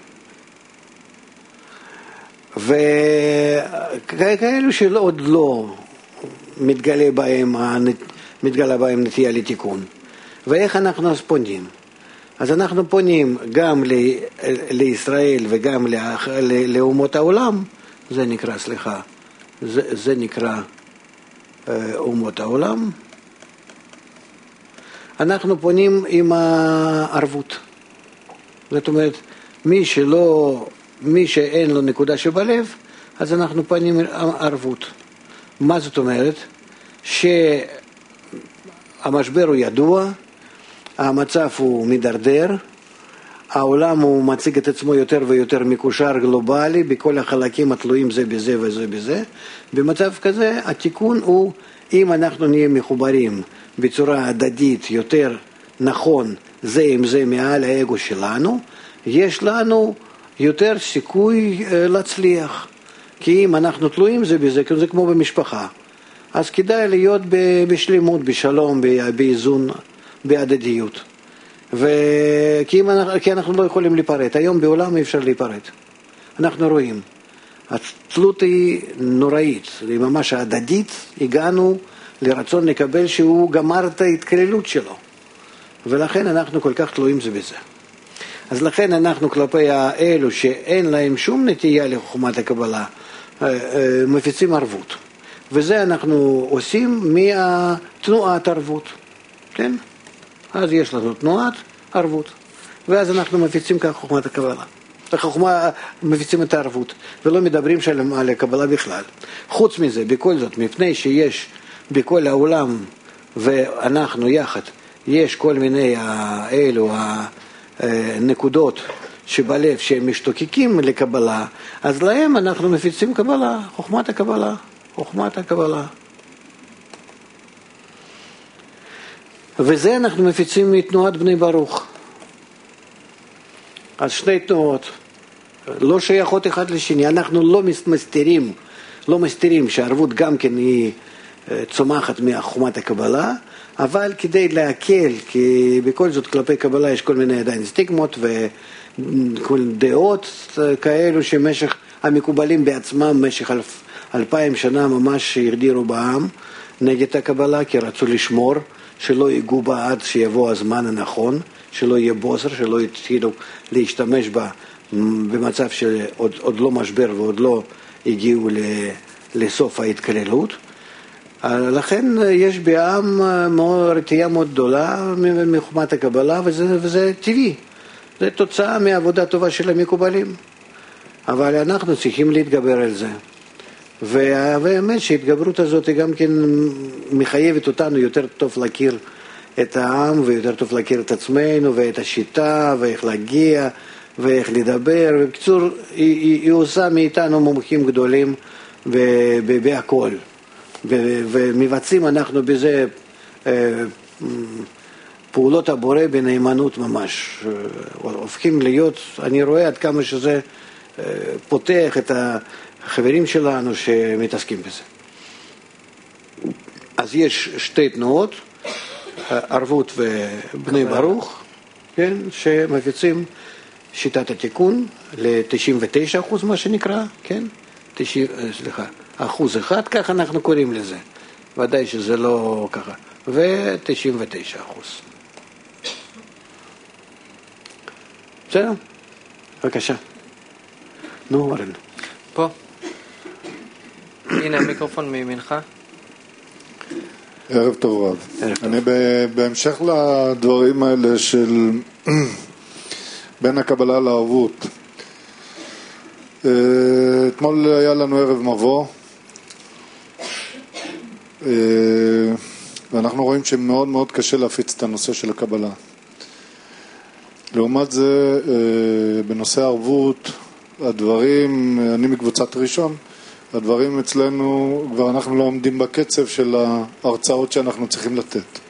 וכאלו שעוד לא מתגלה בהם נטייה לתיקון. ואיך אנחנו אז פונים? אז אנחנו פונים גם לישראל וגם לאומות העולם, זה נקרא, סליחה, זה נקרא אומות העולם. אנחנו פונים עם הערבות. זאת אומרת, מי שאין לו נקודה שבלב, אז אנחנו פונים עם ערבות. מה זאת אומרת? שהמשבר הוא ידוע, המצב הוא מדרדר, העולם הוא מציג את עצמו יותר ויותר מקושר גלובלי, בכל החלקים התלויים זה בזה וזה בזה. במצב כזה, התיקון הוא, אם אנחנו נהיה מחוברים בצורה הדדית יותר נכון זה עם זה מעל האגו שלנו, יש לנו יותר סיכוי להצליח. כי אם אנחנו תלויים זה בזה, זה כמו במשפחה. אז כדאי להיות בשלמות, בשלום, באיזון, בהדדיות. כי אנחנו לא יכולים להיפרד. היום בעולם אי אפשר להיפרד. אנחנו רואים. התלות היא נוראית, היא ממש הדדית, הגענו לרצון לקבל שהוא גמר את ההתקללות שלו. ולכן אנחנו כל כך תלויים זה בזה. אז לכן אנחנו כלפי האלו שאין להם שום נטייה לחוכמת הקבלה, מפיצים ערבות. וזה אנחנו עושים מהתנועת ערבות, כן? אז יש לנו תנועת ערבות, ואז אנחנו מפיצים כך חוכמת הקבלה. מפיצים את הערבות, ולא מדברים על הקבלה בכלל. חוץ מזה, בכל זאת, מפני שיש בכל העולם, ואנחנו יחד, יש כל מיני אלו הנקודות שבלב שהם משתוקקים לקבלה, אז להם אנחנו מפיצים קבלה, חוכמת הקבלה, חוכמת הקבלה. וזה אנחנו מפיצים מתנועת בני ברוך. אז שני תנועות, לא שייכות אחד לשני, אנחנו לא מסתירים שהערבות גם כן היא צומחת מחוכמת הקבלה, אבל כדי להקל, כי בכל זאת כלפי קבלה יש כל מיני עדיין סטיגמות וכל דעות כאלו שמשך המקובלים בעצמם במשך 2000 שנה ממש הרדירו בעם נגד הקבלה, כי רצו לשמור שלא ייגעו בה עד שיבוא הזמן הנכון, שלא יהיה בוסר, שלא יתחילו להשתמש בה במצב שעוד לא משבר ועוד לא הגיעו לסוף ההתקללות. לכן יש בעם רתיעה מאוד גדולה מחוכמת הקבלה, וזה טבעי. זה תוצאה מעבודה טובה של המקובלים. אבל אנחנו צריכים להתגבר על זה. והאמת שההתגברות הזאת היא גם כן מחייבת אותנו יותר טוב להכיר את העם, ויותר טוב להכיר את עצמנו, ואת השיטה, ואיך להגיע, ואיך לדבר. בקיצור, היא עושה מאיתנו מומחים גדולים בהכל. ומבצעים אנחנו בזה פעולות הבורא בנאמנות ממש. הופכים להיות, אני רואה עד כמה שזה פותח את החברים שלנו שמתעסקים בזה. אז יש שתי תנועות, ערבות ובני ברוך, כן, שמפיצים שיטת התיקון ל-99% מה שנקרא, כן? 1%, כך אנחנו קוראים לזה. ודאי שזה לא ככה. ו-99%. בסדר? בבקשה. נו, אורן. פה. הנה המיקרופון מימינך. ערב טוב רב. אני בהמשך לדברים האלה של בין הקבלה לערבות. אתמול היה לנו ערב מבוא, ואנחנו רואים שמאוד מאוד קשה להפיץ את הנושא של הקבלה. לעומת זה, בנושא הערבות, הדברים, אני מקבוצת ראשון, הדברים אצלנו, כבר אנחנו לא עומדים בקצב של ההרצאות שאנחנו צריכים לתת.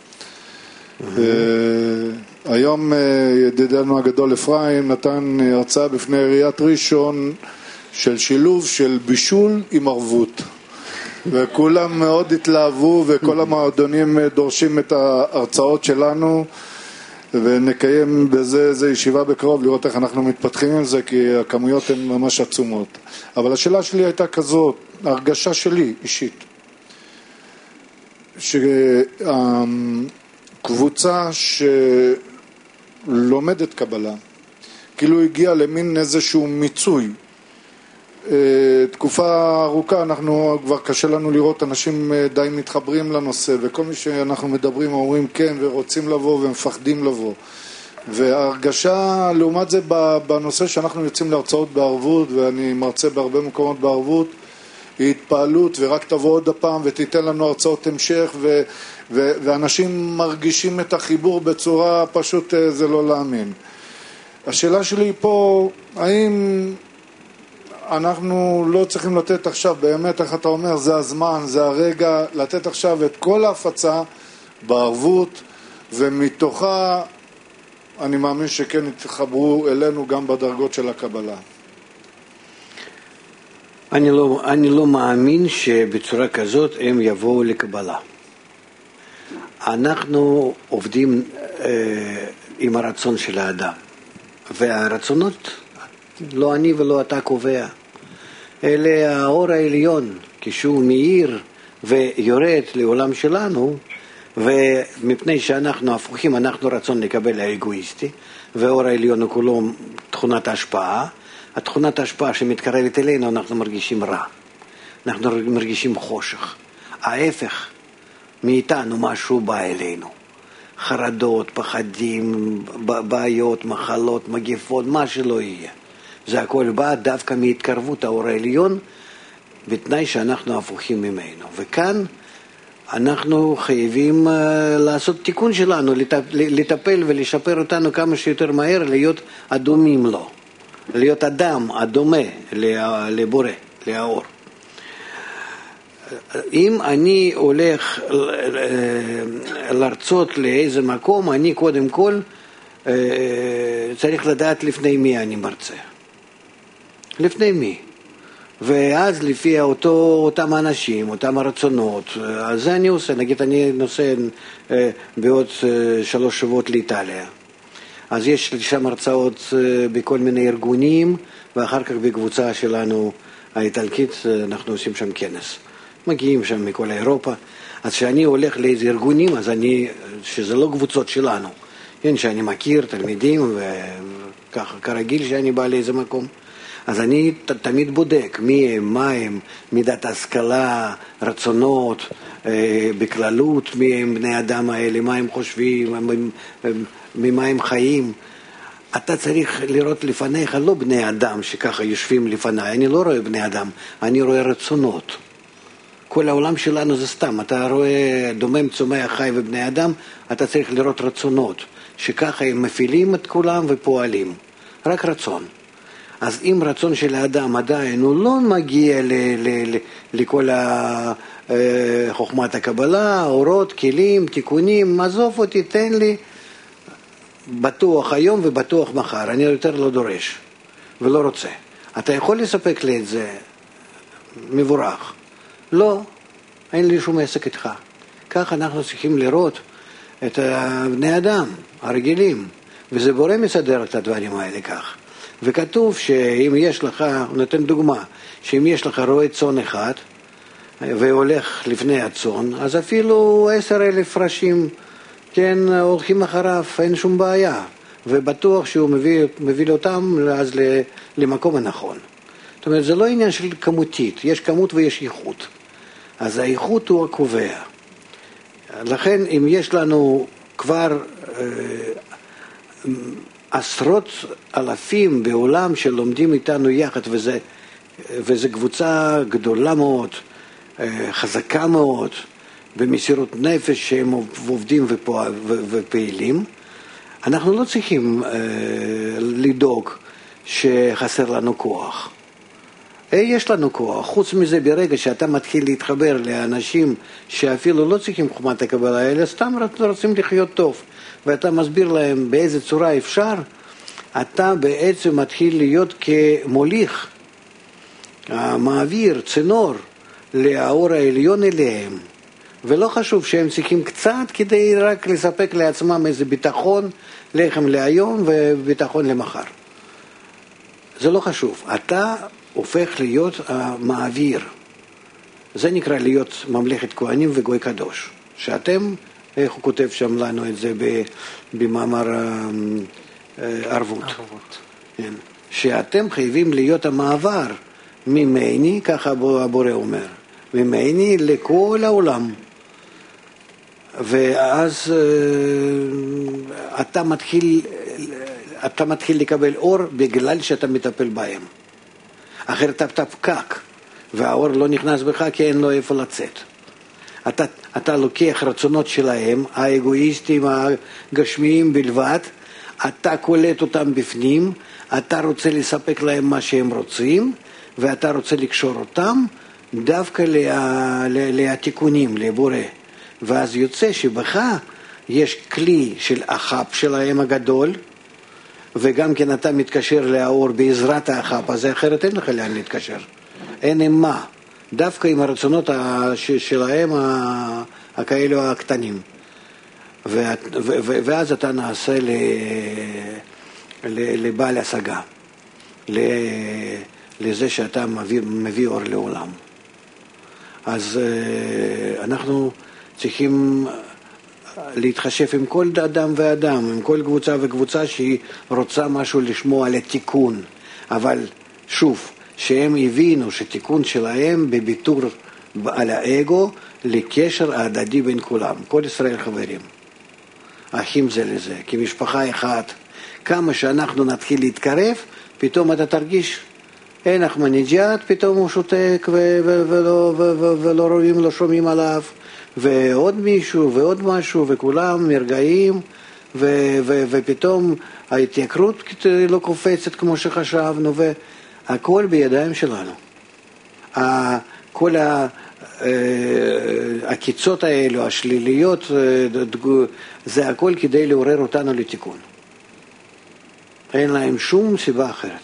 היום ידידנו הגדול אפרים נתן הרצאה בפני עיריית ראשון של שילוב של בישול עם ערבות. וכולם מאוד התלהבו, וכל המועדונים דורשים את ההרצאות שלנו, ונקיים בזה ישיבה בקרוב לראות איך אנחנו מתפתחים עם זה, כי הכמויות הן ממש עצומות. אבל השאלה שלי הייתה כזאת, ההרגשה שלי אישית, שקבוצה שלומדת קבלה, כאילו הגיעה למין איזשהו מיצוי, תקופה ארוכה אנחנו כבר קשה לנו לראות אנשים די מתחברים לנושא, וכל מי שאנחנו מדברים אומרים כן ורוצים לבוא ומפחדים לבוא. וההרגשה לעומת זה בנושא שאנחנו יוצאים להרצאות בערבות, ואני מרצה בהרבה מקומות בערבות, היא התפעלות ורק תבוא עוד הפעם ותיתן לנו הרצאות המשך, ואנשים מרגישים את החיבור בצורה פשוט זה לא להאמין. השאלה שלי פה, האם אנחנו לא צריכים לתת עכשיו, באמת איך אתה אומר, זה הזמן, זה הרגע, לתת עכשיו את כל ההפצה בערבות, ומתוכה אני מאמין שכן יתחברו אלינו גם בדרגות של הקבלה. אני לא מאמין שבצורה כזאת הם יבואו לקבלה. אנחנו עובדים עם הרצון של האדם, והרצונות לא אני ולא אתה קובע, אלה האור העליון, כשהוא מאיר ויורד לעולם שלנו, ומפני שאנחנו הפוכים, אנחנו רצון לקבל האגואיסטי, והאור העליון הוא כולו תכונת ההשפעה, התכונת ההשפעה שמתקרבת אלינו אנחנו מרגישים רע, אנחנו מרגישים חושך, ההפך מאיתנו, משהו בא אלינו. חרדות, פחדים, בעיות, מחלות, מגפות, מה שלא יהיה. זה הכל בא דווקא מהתקרבות האור העליון, בתנאי שאנחנו הפוכים ממנו. וכאן אנחנו חייבים לעשות תיקון שלנו, לטפל ולשפר אותנו כמה שיותר מהר, להיות אדומים לו. להיות אדם הדומה לבורא, לאור. אם אני הולך להרצות לאיזה מקום, אני קודם כל צריך לדעת לפני מי אני מרצה. לפני מי. ואז לפי אותם אנשים, אותם הרצונות, אז זה אני עושה. נגיד אני נוסע בעוד 3 שבועות לאיטליה. אז יש שם הרצאות בכל מיני ארגונים, ואחר כך בקבוצה שלנו האיטלקית אנחנו עושים שם כנס. מגיעים שם מכל אירופה. אז כשאני הולך לאיזה ארגונים, אז שזה לא קבוצות שלנו. כן, שאני מכיר תלמידים, וככה כרגיל שאני בא לאיזה מקום. אז אני תמיד בודק מי הם, מה הם, מידת השכלה, רצונות, בכללות, מי הם בני אדם האלה, מה הם חושבים, ממה הם חיים. אתה צריך לראות לפניך לא בני אדם שככה יושבים לפניי, אני לא רואה בני אדם, אני רואה רצונות. כל העולם שלנו זה סתם, אתה רואה דומם, צומח, חי ובני אדם, אתה צריך לראות רצונות, שככה הם מפעילים את כולם ופועלים. רק רצון. אז אם רצון של האדם עדיין הוא לא מגיע לכל חוכמת הקבלה, אורות, כלים, תיקונים, עזוב אותי, תן לי בטוח היום ובטוח מחר, אני יותר לא דורש ולא רוצה. אתה יכול לספק לי את זה, מבורך. לא, אין לי שום עסק איתך. כך אנחנו צריכים לראות את בני אדם הרגילים, וזה בורא מסדר את הדברים האלה כך. וכתוב שאם יש לך, נותן דוגמה, שאם יש לך רועה צאן אחד והולך לפני הצאן, אז אפילו 10,000 ראשים, כן, הולכים אחריו, אין שום בעיה, ובטוח שהוא מביא אותם אז למקום הנכון. זאת אומרת, זה לא עניין של כמותית, יש כמות ויש איכות. אז האיכות הוא הקובע. לכן אם יש לנו כבר עשרות אלפים בעולם שלומדים איתנו יחד, וזה קבוצה גדולה מאוד, חזקה מאוד, במסירות נפש שהם עובדים ופעילים, אנחנו לא צריכים לדאוג שחסר לנו כוח. יש לנו כוח. חוץ מזה, ברגע שאתה מתחיל להתחבר לאנשים שאפילו לא צריכים חוכמת הקבלה, אלא סתם רוצים לחיות טוב, ואתה מסביר להם באיזה צורה אפשר, אתה בעצם מתחיל להיות כמוליך, מעביר, צינור, לאור העליון אליהם. ולא חשוב שהם צריכים קצת כדי רק לספק לעצמם איזה ביטחון, לחם להיום וביטחון למחר. זה לא חשוב. אתה הופך להיות מעביר. זה נקרא להיות ממלכת כהנים וגוי קדוש. שאתם, איך הוא כותב שם לנו את זה במאמר ערבות. כן. שאתם חייבים להיות המעבר ממני, ככה הבורא אומר, ממני לכל העולם. ואז אתה מתחיל לקבל אור בגלל שאתה מטפל בהם. אחרת אתה פקק, והאור לא נכנס בך כי אין לו איפה לצאת. אתה לוקח רצונות שלהם, האגואיסטים, הגשמיים בלבד, אתה קולט אותם בפנים, אתה רוצה לספק להם מה שהם רוצים, ואתה רוצה לקשור אותם דווקא לתיקונים, לבורא. ואז יוצא שבך יש כלי של החפ שלהם הגדול, וגם כן אתה מתקשר לאור בעזרת החפ הזה, אחרת אין לך לאן להתקשר. אין עם מה. דווקא עם הרצונות שלהם הכאלו הקטנים. ואז אתה נעשה לבעל השגה. לזה שאתה מביא אור לעולם. אז אנחנו צריכים להתחשב עם כל אדם ואדם, עם כל קבוצה וקבוצה שהיא רוצה משהו לשמוע על התיקון. אבל שוב, שהם הבינו שתיקון שלהם בביטור על האגו לקשר ההדדי בין כולם. כל ישראל חברים, אחים זה לזה, כמשפחה אחת. כמה שאנחנו נתחיל להתקרב, פתאום אתה תרגיש, אין אחמדינג'אד, פתאום הוא שותק ולא רואים, לא שומעים עליו, ועוד מישהו ועוד משהו, וכולם מרגעים, ופתאום ההתייקרות לא קופצת כמו שחשבנו, והכל בידיים שלנו. כל הקיצות האלו, השליליות, זה הכל כדי לעורר אותנו לתיקון. אין להם שום סיבה אחרת.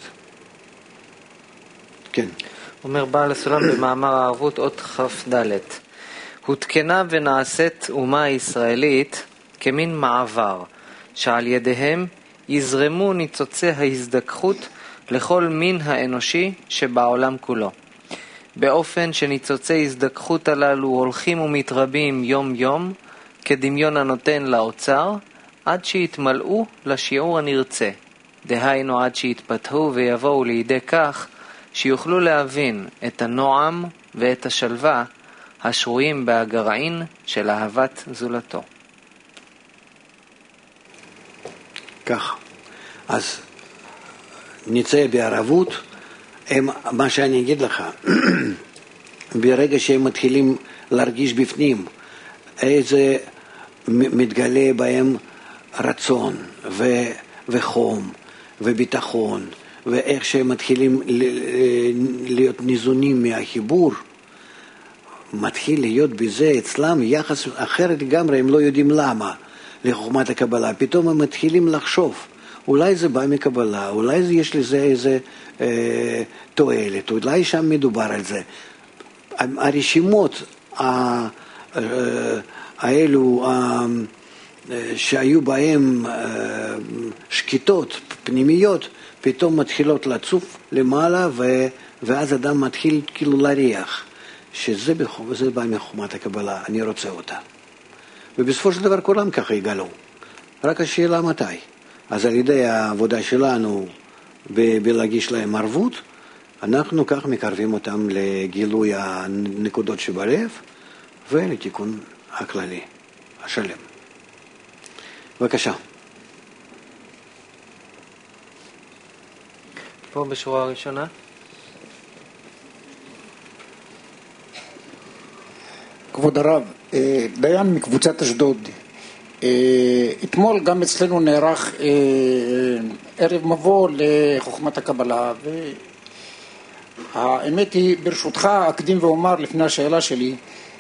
כן. אומר בעל הסולם במאמר הערבות אות כ"ד: הותקנה ונעשית אומה הישראלית כמין מעבר, שעל ידיהם יזרמו ניצוצי ההזדככות לכל מין האנושי שבעולם כולו. באופן שניצוצי הזדככות הללו הולכים ומתרבים יום יום, כדמיון הנותן לאוצר, עד שיתמלאו לשיעור הנרצה. דהיינו עד שיתפתחו ויבואו לידי כך שיוכלו להבין את הנועם ואת השלווה השרויים בהגרעין של אהבת זולתו. כך. אז נצא בערבות, מה שאני אגיד לך, ברגע שהם מתחילים להרגיש בפנים, איזה מתגלה בהם רצון וחום וביטחון, ואיך שהם מתחילים להיות ניזונים מהחיבור, מתחיל להיות בזה אצלם יחס אחר לגמרי, הם לא יודעים למה, לחוכמת הקבלה. פתאום הם מתחילים לחשוב, אולי זה בא מקבלה, אולי יש לזה איזה תועלת, אולי שם מדובר על זה. הרשימות האלו שהיו בהם שקטות פנימיות, פתאום מתחילות לצוף למעלה, ואז אדם מתחיל כאילו להריח שזה בא מחוכמת הקבלה, אני רוצה אותה. ובסופו של דבר כולם ככה יגלו, רק השאלה מתי. אז על ידי העבודה שלנו בלהגיש להם ערבות, אנחנו כך מקרבים אותם לגילוי הנקודות שבלב ולתיקון הכללי, השלם. בבקשה. פה בשורה הראשונה. כבוד הרב, דיין מקבוצת אשדוד. אתמול גם אצלנו נערך ערב מבוא לחוכמת הקבלה, והאמת היא, ברשותך אקדים ואומר לפני השאלה שלי,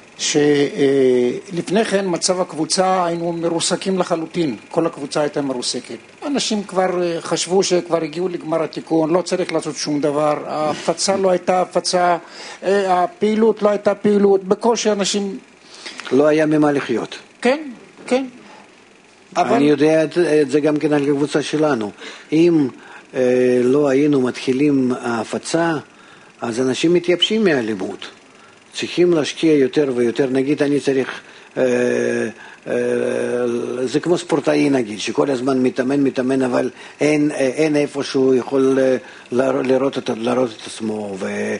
שלפני כן מצב הקבוצה היינו מרוסקים לחלוטין, כל הקבוצה הייתה מרוסקת. אנשים כבר חשבו שכבר הגיעו לגמר התיקון, לא צריך לעשות שום דבר, ההפצה לא הייתה הפצה, הפעילות לא הייתה פעילות, בקושי אנשים... לא היה ממה לחיות. כן, כן. אבל... אני יודע את זה גם כן על הקבוצה שלנו. אם לא היינו מתחילים ההפצה, אז אנשים מתייבשים מהלימוד. צריכים להשקיע יותר ויותר, נגיד אני צריך, זה כמו ספורטאי נגיד, שכל הזמן מתאמן, אבל אין איפה שהוא יכול לראות את עצמו,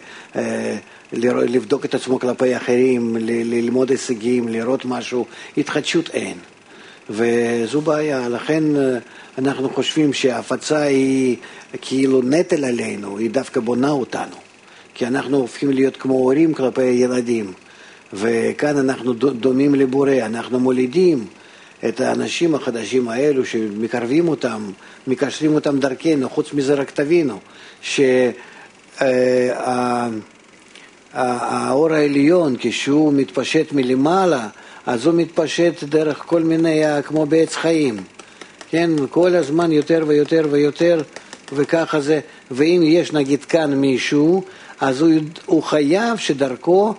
ולבדוק את עצמו כלפי אחרים, ללמוד הישגים, לראות משהו, התחדשות אין. וזו בעיה, לכן אנחנו חושבים שההפצה היא כאילו נטל עלינו, היא דווקא בונה אותנו. כי אנחנו הופכים להיות כמו הורים כלפי ילדים, וכאן אנחנו דומים לבורא, אנחנו מולידים את האנשים החדשים האלו שמקרבים אותם, מקשרים אותם דרכנו. חוץ מזה רק תבינו שהאור העליון כשהוא מתפשט מלמעלה, אז הוא מתפשט דרך כל מיני, כמו בעץ חיים, כן? כל הזמן יותר ויותר ויותר, וככה זה. ואם יש נגיד כאן מישהו, אז הוא חייב שדרכו,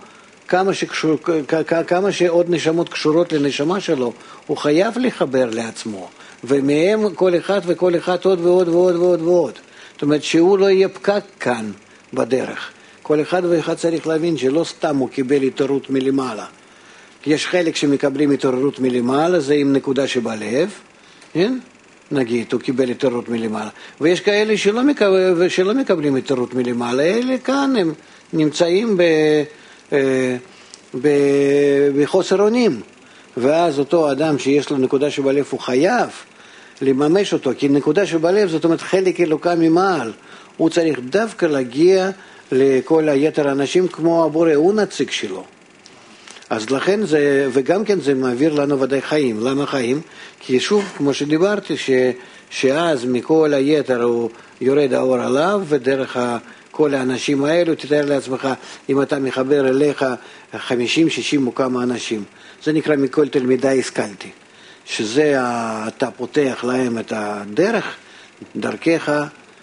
כמה שעוד נשמות קשורות לנשמה שלו, הוא חייב לחבר לעצמו, ומהם כל אחד וכל אחד עוד ועוד ועוד ועוד ועוד. זאת אומרת שהוא לא יהיה פקק כאן בדרך. כל אחד ואחד צריך להבין שלא סתם הוא קיבל התעוררות מלמעלה. יש חלק שמקבלים התעוררות מלמעלה, זה עם נקודה שבלב, כן? נגיד, הוא קיבל התעוררות מלמעלה. ויש כאלה שלא מקבלים התעוררות מלמעלה, אלה כאן הם נמצאים בחוסר אונים. ואז אותו אדם שיש לו נקודה שבלב הוא חייב לממש אותו, כי נקודה שבלב זאת אומרת חלק אלוקה ממעל, הוא צריך דווקא להגיע לכל היתר האנשים כמו הבורא, הוא נציג שלו. אז לכן זה, וגם כן זה מעביר לנו ודאי חיים. למה חיים? כי שוב, כמו שדיברתי, שאז מכל היתר הוא יורד האור עליו, ודרך כל האנשים האלו, תתאר לעצמך, אם אתה מחבר אליך 50-60 או כמה אנשים, זה נקרא מכל תלמידי השכלתי, שזה אתה פותח להם את הדרך, דרכך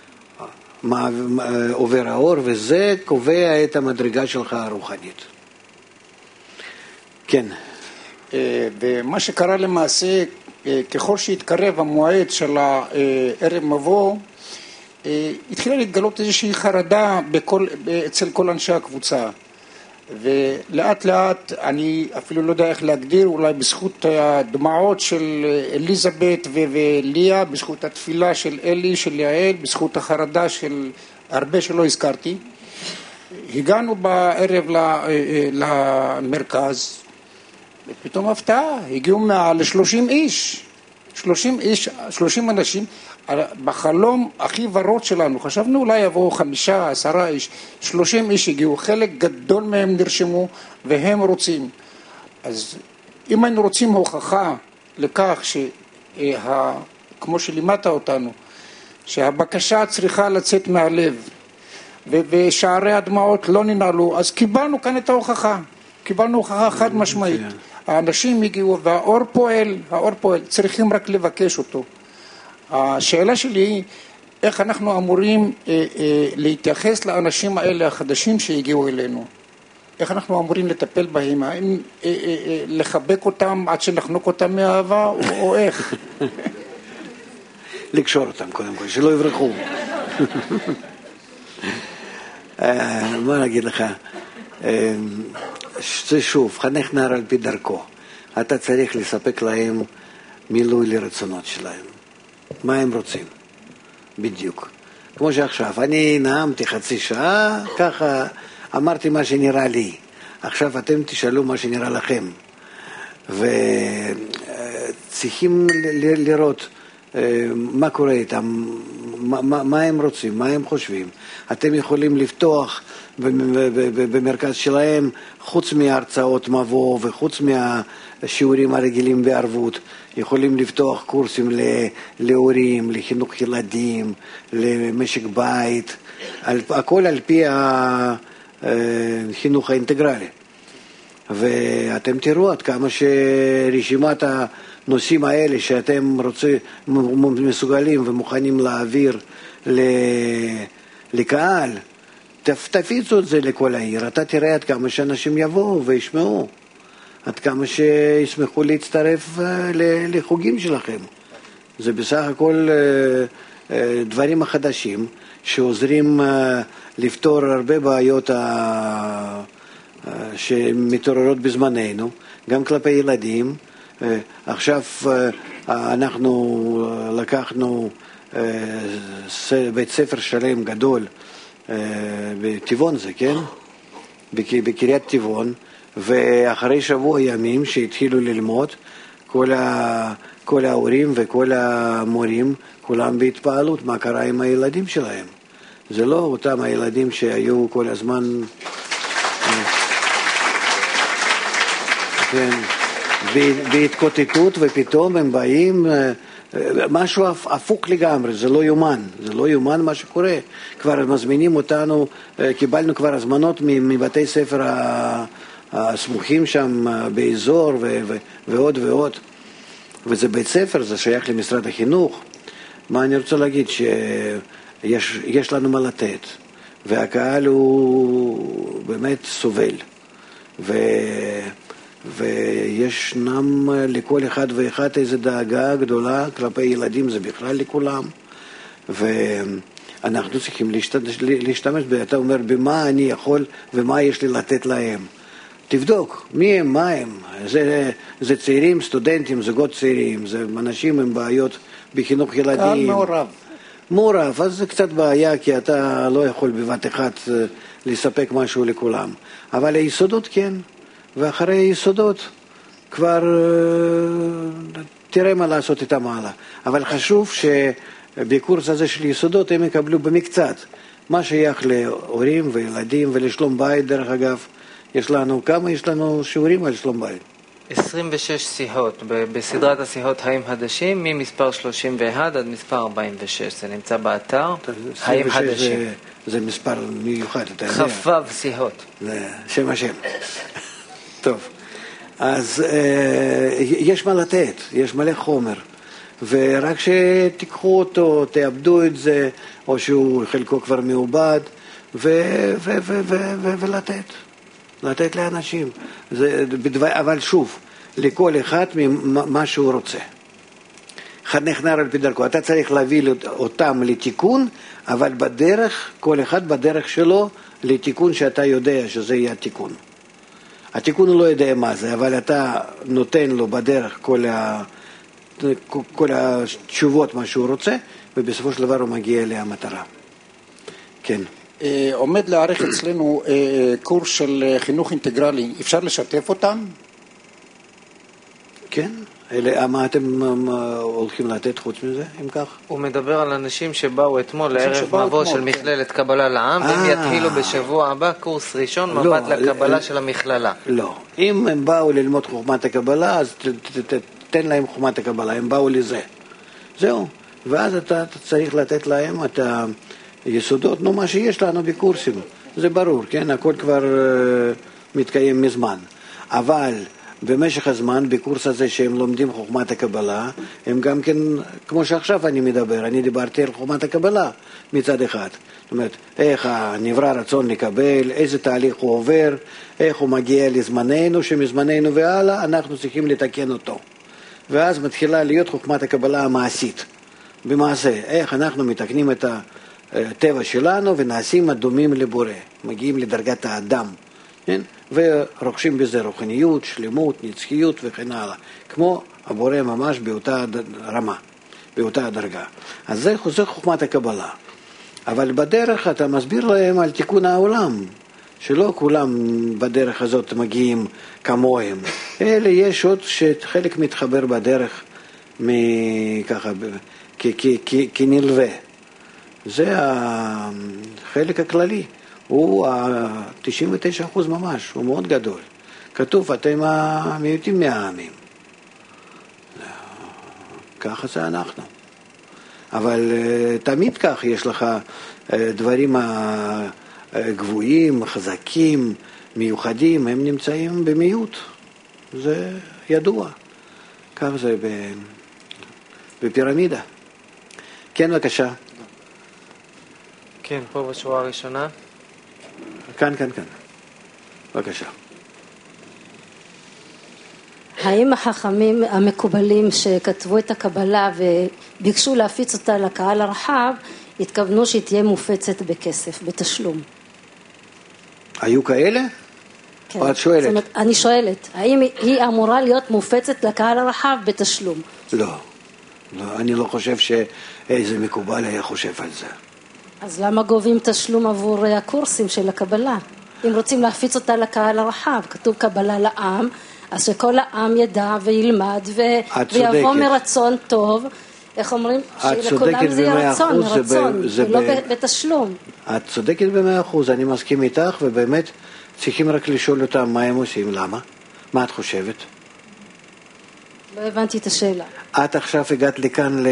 עובר האור, וזה קובע את המדרגה שלך הרוחנית. כן. ומה שקרה למעשה, ככל שהתקרב המועד של הערב מבוא, התחילה להתגלות איזושהי חרדה אצל כל אנשי הקבוצה. ולאט לאט, אני אפילו לא יודע איך להגדיר, אולי בזכות הדמעות של אליזבת וליה, בזכות התפילה של אלי, של יעל, בזכות החרדה של הרבה שלא הזכרתי, הגענו בערב למרכז, ופתאום הפתעה, הגיעו מעל 30 איש, 30 אנשים, בחלום הכי ורוד שלנו, חשבנו אולי יבואו 5-10 איש, 30 איש הגיעו, חלק גדול מהם נרשמו והם רוצים. אז אם היינו רוצים הוכחה לכך כמו שלימדת אותנו, שהבקשה צריכה לצאת מהלב ושערי הדמעות לא ננעלו, אז קיבלנו כאן את ההוכחה, קיבלנו הוכחה חד משמעית. האנשים הגיעו והאור פועל, צריכים רק לבקש אותו. השאלה שלי היא, איך אנחנו אמורים להתייחס לאנשים האלה החדשים שהגיעו אלינו? איך אנחנו אמורים לטפל בהם? האם לחבק אותם עד שנחנוק אותם מאהבה, או איך? לקשור אותם קודם כל, שלא יברחו. מה נגיד לך? זה שוב, חנך נער על פי דרכו. אתה צריך לספק להם מילוי לרצונות שלהם. מה הם רוצים? בדיוק. כמו שעכשיו, אני נאמתי חצי שעה, ככה אמרתי מה שנראה לי. עכשיו אתם תשאלו מה שנראה לכם. וצריכים לראות מה קורה איתם, מה הם רוצים, מה הם חושבים. אתם יכולים לפתוח במרכז שלהם, חוץ מהרצאות מבוא וחוץ מהשיעורים הרגילים בערבות, יכולים לפתוח קורסים להורים, לחינוך ילדים, למשק בית, הכל על פי החינוך האינטגרלי. ואתם תראו עד כמה שרשימת הנושאים האלה שאתם מסוגלים ומוכנים להעביר לקהל, תפיצו את זה לכל העיר. אתה תראה עד כמה שאנשים יבואו וישמעו, עד כמה שישמחו להצטרף לחוגים שלכם. זה בסך הכל דברים החדשים שעוזרים לפתור הרבה בעיות שמתעוררות בזמננו, גם כלפי ילדים. עכשיו אנחנו לקחנו בית ספר שלם גדול בטבעון, זה כן? בקריית טבעון, ואחרי שבוע ימים שהתחילו ללמוד, כל ההורים וכל המורים, כולם בהתפעלות מה קרה עם הילדים שלהם. זה לא אותם הילדים שהיו כל הזמן בהתקוטטות, ופתאום הם באים משהו הפוך לגמרי. זה לא יומן, זה לא יומן מה שקורה. כבר מזמינים אותנו, קיבלנו כבר הזמנות מבתי ספר הסמוכים שם באזור ועוד ועוד. וזה בית ספר, זה שייך למשרד החינוך. מה אני רוצה להגיד? שיש לנו מה לתת, והקהל הוא באמת סובל. וישנם לכל אחד ואחד איזו דאגה גדולה כלפי ילדים, זה בכלל לכולם. ואנחנו צריכים להשתמש, אתה אומר, במה אני יכול ומה יש לי לתת להם. תבדוק, מי הם, מה הם. זה צעירים, סטודנטים, זוגות צעירים, זה אנשים עם בעיות בחינוך ילדים. קהל מעורב. מעורב, אז זה קצת בעיה, כי אתה לא יכול בבת אחת לספק משהו לכולם. אבל היסודות כן. ואחרי יסודות כבר תראה מה לעשות איתם הלאה. אבל חשוב שבקורס הזה של יסודות הם יקבלו במקצת מה שייך להורים וילדים ולשלום בית. דרך אגב, יש לנו שיעורים על שלום בית? 26 שיחות בסדרת השיחות האם חדשים, ממספר 31 עד מספר 46. זה נמצא באתר האם חדשים. זה מספר מיוחד, אתה יודע. חפב שיחות. זה שם השם. טוב. אז יש מה לתת, יש מלא חומר. ורק שתיקחו אותו, תאבדו את זה, או שהוא חלקו כבר מעובד, ולתת. לתת לאנשים. אבל שוב, לכל אחד מה שהוא רוצה. חנך נער על פי דרכו. אתה צריך להביא אותם לתיקון, אבל בדרך, כל אחד בדרך שלו, לתיקון שאתה יודע שזה יהיה התיקון. התיקון הוא לא יודע מה זה, אבל אתה נותן לו בדרך כל התשובות מה שהוא רוצה, ובסופו של דבר הוא מגיע למטרה. כן. עומד להערך אצלנו קורס של חינוך אינטגרלי, אפשר לשתף אותם? כן. מה אתם הולכים לתת חוץ מזה, אם כך? הוא מדבר על אנשים שבאו אתמול לערב מבוא של מכללת קבלה לעם, והם יתחילו בשבוע הבא קורס ראשון מבט לקבלה של המכללה. לא. אם הם באו ללמוד חוכמת הקבלה, אז תן להם חוכמת הקבלה, הם באו לזה. זהו. ואז אתה צריך לתת להם את היסודות, מה שיש לנו בקורסים. זה ברור, כן? הכל כבר מתקיים מזמן. אבל במשך הזמן, בקורס הזה שהם לומדים חוכמת הקבלה, הם גם כן, כמו שעכשיו אני מדבר, אני דיברתי על חוכמת הקבלה מצד אחד. זאת אומרת, איך נברא רצון לקבל, איזה תהליך הוא עובר, איך הוא מגיע לזמננו, שמזמננו והלאה, אנחנו צריכים לתקן אותו. ואז מתחילה להיות חוכמת הקבלה המעשית. במעשה, איך אנחנו מתקנים את הטבע שלנו ונעשים הדומים לבורא, מגיעים לדרגת האדם. כן? ורוכשים בזה רוחניות, שלמות, נצחיות וכן הלאה. כמו הבורא ממש באותה רמה, באותה דרגה. אז זה חוכמת הקבלה. אבל בדרך אתה מסביר להם על תיקון העולם, שלא כולם בדרך הזאת מגיעים כמוהם. אלא יש עוד שחלק מתחבר בדרך ככה, כנלווה. זה החלק הכללי. הוא 99% ממש, הוא מאוד גדול. כתוב, אתם המיעוטים מהעמים. ככה זה אנחנו. אבל תמיד כך יש לך דברים גבוהים, חזקים, מיוחדים, הם נמצאים במיעוט. זה ידוע. כך זה בפירמידה. כן, בבקשה. כן, פה בשורה הראשונה. כאן. בבקשה. האם החכמים המקובלים שכתבו את הקבלה וביקשו להפיץ אותה לקהל הרחב, התכוונו שהיא תהיה מופצת בכסף, בתשלום? היו כאלה? כן. או את שואלת? זאת אומרת, אני שואלת, האם היא אמורה להיות מופצת לקהל הרחב בתשלום? לא, אני לא חושב שאיזה מקובל היה חושב על זה. אז למה גובים תשלום עבור הקורסים של הקבלה? אם רוצים להפיץ אותה לקהל הרחב, כתוב קבלה לעם, אז שכל העם ידע וילמד ויבוא מרצון טוב, איך אומרים? שלכולם זה יהיה רצון, ולא בתשלום. את צודקת ב100%, אני מסכים איתך, ובאמת צריכים רק לשאול אותם מה הם עושים, למה? מה את חושבת? לא הבנתי את השאלה. את עכשיו הגעת לכאן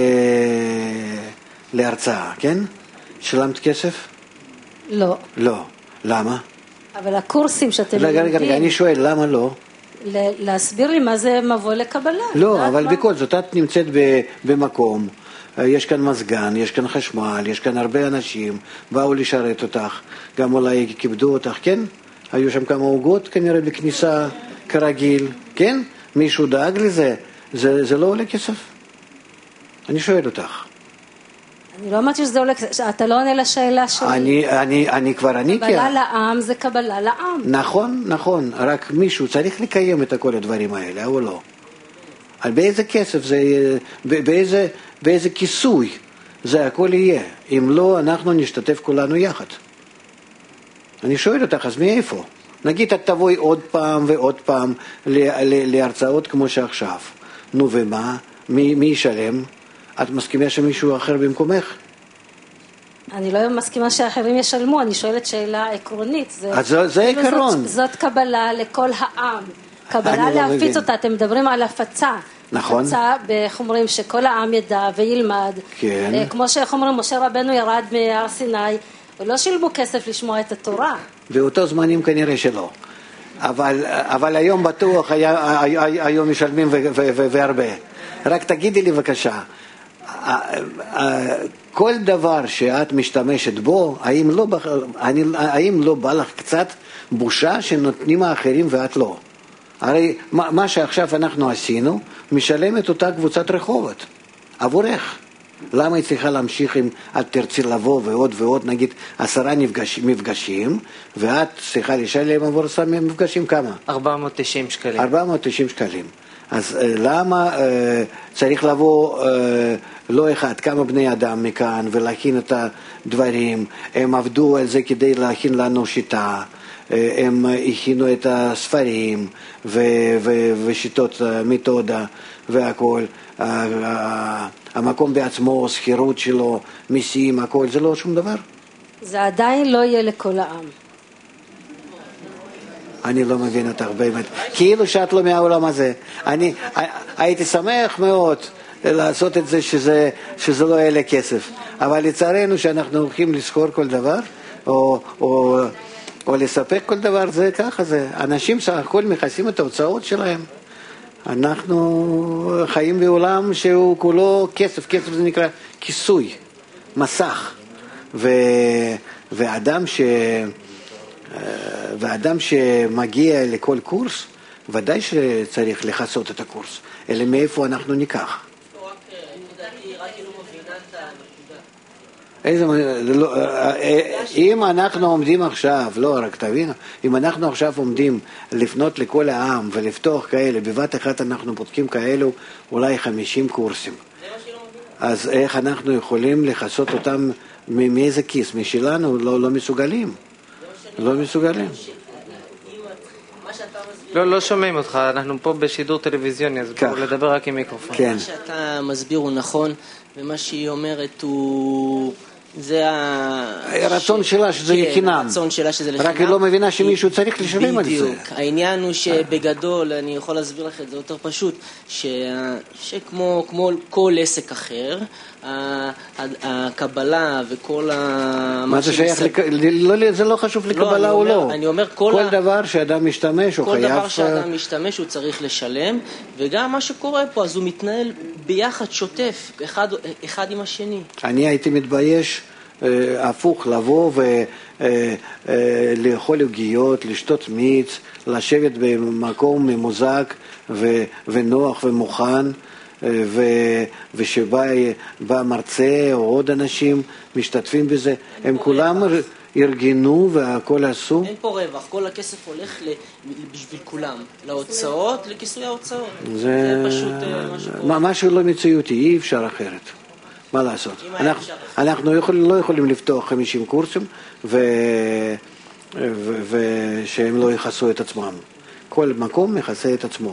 להרצאה, כן? שילמת כסף? לא. לא. למה? אבל הקורסים שאתם לומדים... רגע, אני שואל, למה לא? להסביר לי מה זה מבוא לקבלה. לא, אבל בכל זאת, את נמצאת במקום, יש כאן מזגן, יש כאן חשמל, יש כאן הרבה אנשים, באו לשרת אותך, גם אולי כיבדו אותך, כן? היו שם כמה עוגות כנראה בכניסה כרגיל, כן? מישהו דאג לזה, זה לא עולה כסף? אני שואל אותך. אני לא אמרתי שזה עולה כסף, אתה לא עונה לשאלה שלי. אני כבר עניתי. קבלה לעם זה קבלה לעם. נכון, רק מישהו צריך לקיים את כל הדברים האלה, או לא? על באיזה כסף זה, באיזה כיסוי זה הכל יהיה. אם לא, אנחנו נשתתף כולנו יחד. אני שואל אותך, אז מאיפה? נגיד את תבואי עוד פעם ועוד פעם להרצאות כמו שעכשיו. נו ומה? מי ישלם? את מסכימה שמישהו אחר במקומך? אני לא מסכימה שאחרים ישלמו, אני שואלת שאלה עקרונית. אז זה עיקרון. זאת קבלה לכל העם. קבלה להפיץ אותה, אתם מדברים על הפצה. נכון. הפצה, איך אומרים, שכל העם ידע וילמד. כן. כמו שאיך אומרים, משה רבנו ירד מהר סיני, ולא שילמו כסף לשמוע את התורה. באותו זמנים כנראה שלא. אבל היום בטוח, היום משלמים והרבה. רק תגידי לי בבקשה, כל דבר שאת משתמשת בו, האם לא בא לך קצת בושה שנותנים האחרים ואת לא? הרי מה שעכשיו אנחנו עשינו, משלמת אותה קבוצת רחובות, עבורך. למה היא צריכה להמשיך אם את תרצי לבוא ועוד ועוד, נגיד 10 מפגשים, ואת צריכה לשלם עבור 10 מפגשים כמה? 490 שקלים. 490 שקלים. אז למה צריך לבוא לא אחד, כמה בני אדם מכאן ולהכין את הדברים? הם עבדו על זה כדי להכין לנו שיטה, הם הכינו את הספרים ושיטות מתודה והכל. המקום בעצמו, סחירות שלו, מיסים, הכל, זה לא שום דבר. זה עדיין לא יהיה לכל העם. אני לא מבין אותך באמת, כאילו שאת לא מהעולם הזה. אני הייתי שמח מאוד לעשות את זה שזה לא יהיה כסף, אבל לצערנו שאנחנו הולכים לזכור כל דבר או לספק כל דבר, זה ככה זה. אנשים סך הכל מכסים את ההוצאות שלהם. אנחנו חיים בעולם שהוא כולו כסף, כסף זה נקרא כיסוי, מסך, ואדם שמגיע לכל קורס, ודאי שצריך לחסות את הקורס, אלא מאיפה אנחנו ניקח. אם אנחנו עומדים עכשיו, לא רק תבינו, אם אנחנו עכשיו עומדים לפנות לכל העם ולפתוח כאלה, בבת אחת אנחנו פותחים כאלו אולי 50 קורסים, אז איך אנחנו יכולים לחסות אותם מאיזה כיס? משלנו לא מסוגלים. לא מסוגלים. לא שומעים אותך, אנחנו פה בשידור טלוויזיוני, אז בואו לדבר רק עם מיקרופון. מה שאתה מסביר הוא נכון, ומה שהיא אומרת הוא... זה הרצון שלה שזה יהיה חינם. הרצון שלה שזה לחינם. רק היא לא מבינה שמישהו צריך לשלם על זה. בדיוק. העניין הוא שבגדול, אני יכול להסביר לך את זה יותר פשוט, שכמו כל עסק אחר, הקבלה וכל מה זה שייך? זה לא חשוב לקבלה או לא. אני אומר כל דבר שאדם משתמש הוא חייב... כל דבר שאדם משתמש הוא צריך לשלם, וגם מה שקורה פה, אז הוא מתנהל ביחד שוטף, אחד עם השני. אני הייתי מתבייש הפוך, לבוא ולאכול עוגיות, לשתות מיץ, לשבת במקום ממוזג ונוח ומוכן, ושבא מרצה או עוד אנשים משתתפים בזה, הם כולם ארגנו והכל עשו. אין פה רווח, כל הכסף הולך בשביל כולם, להוצאות, לכיסוי ההוצאות. זה פשוט משהו לא מציאותי, אי אפשר אחרת. מה לעשות? אנחנו לא יכולים לפתוח 50 קורסים ושהם לא יכסו את עצמם. כל מקום מכסה את עצמו.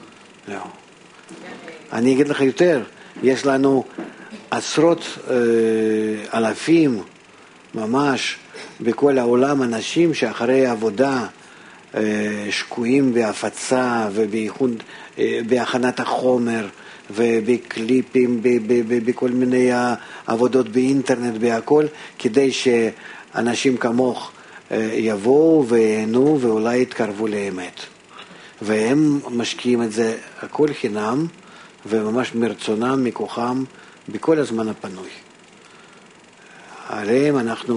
אני אגיד לך יותר, יש לנו עשרות אלפים ממש בכל העולם אנשים שאחרי עבודה שקועים בהפצה ובהכנת החומר ובקליפים, בכל מיני עבודות באינטרנט, בהכל, כדי שאנשים כמוך יבואו ויהנו ואולי יתקרבו לאמת. והם משקיעים את זה הכל חינם, וממש מרצונם, מכוחם, בכל הזמן הפנוי. עליהם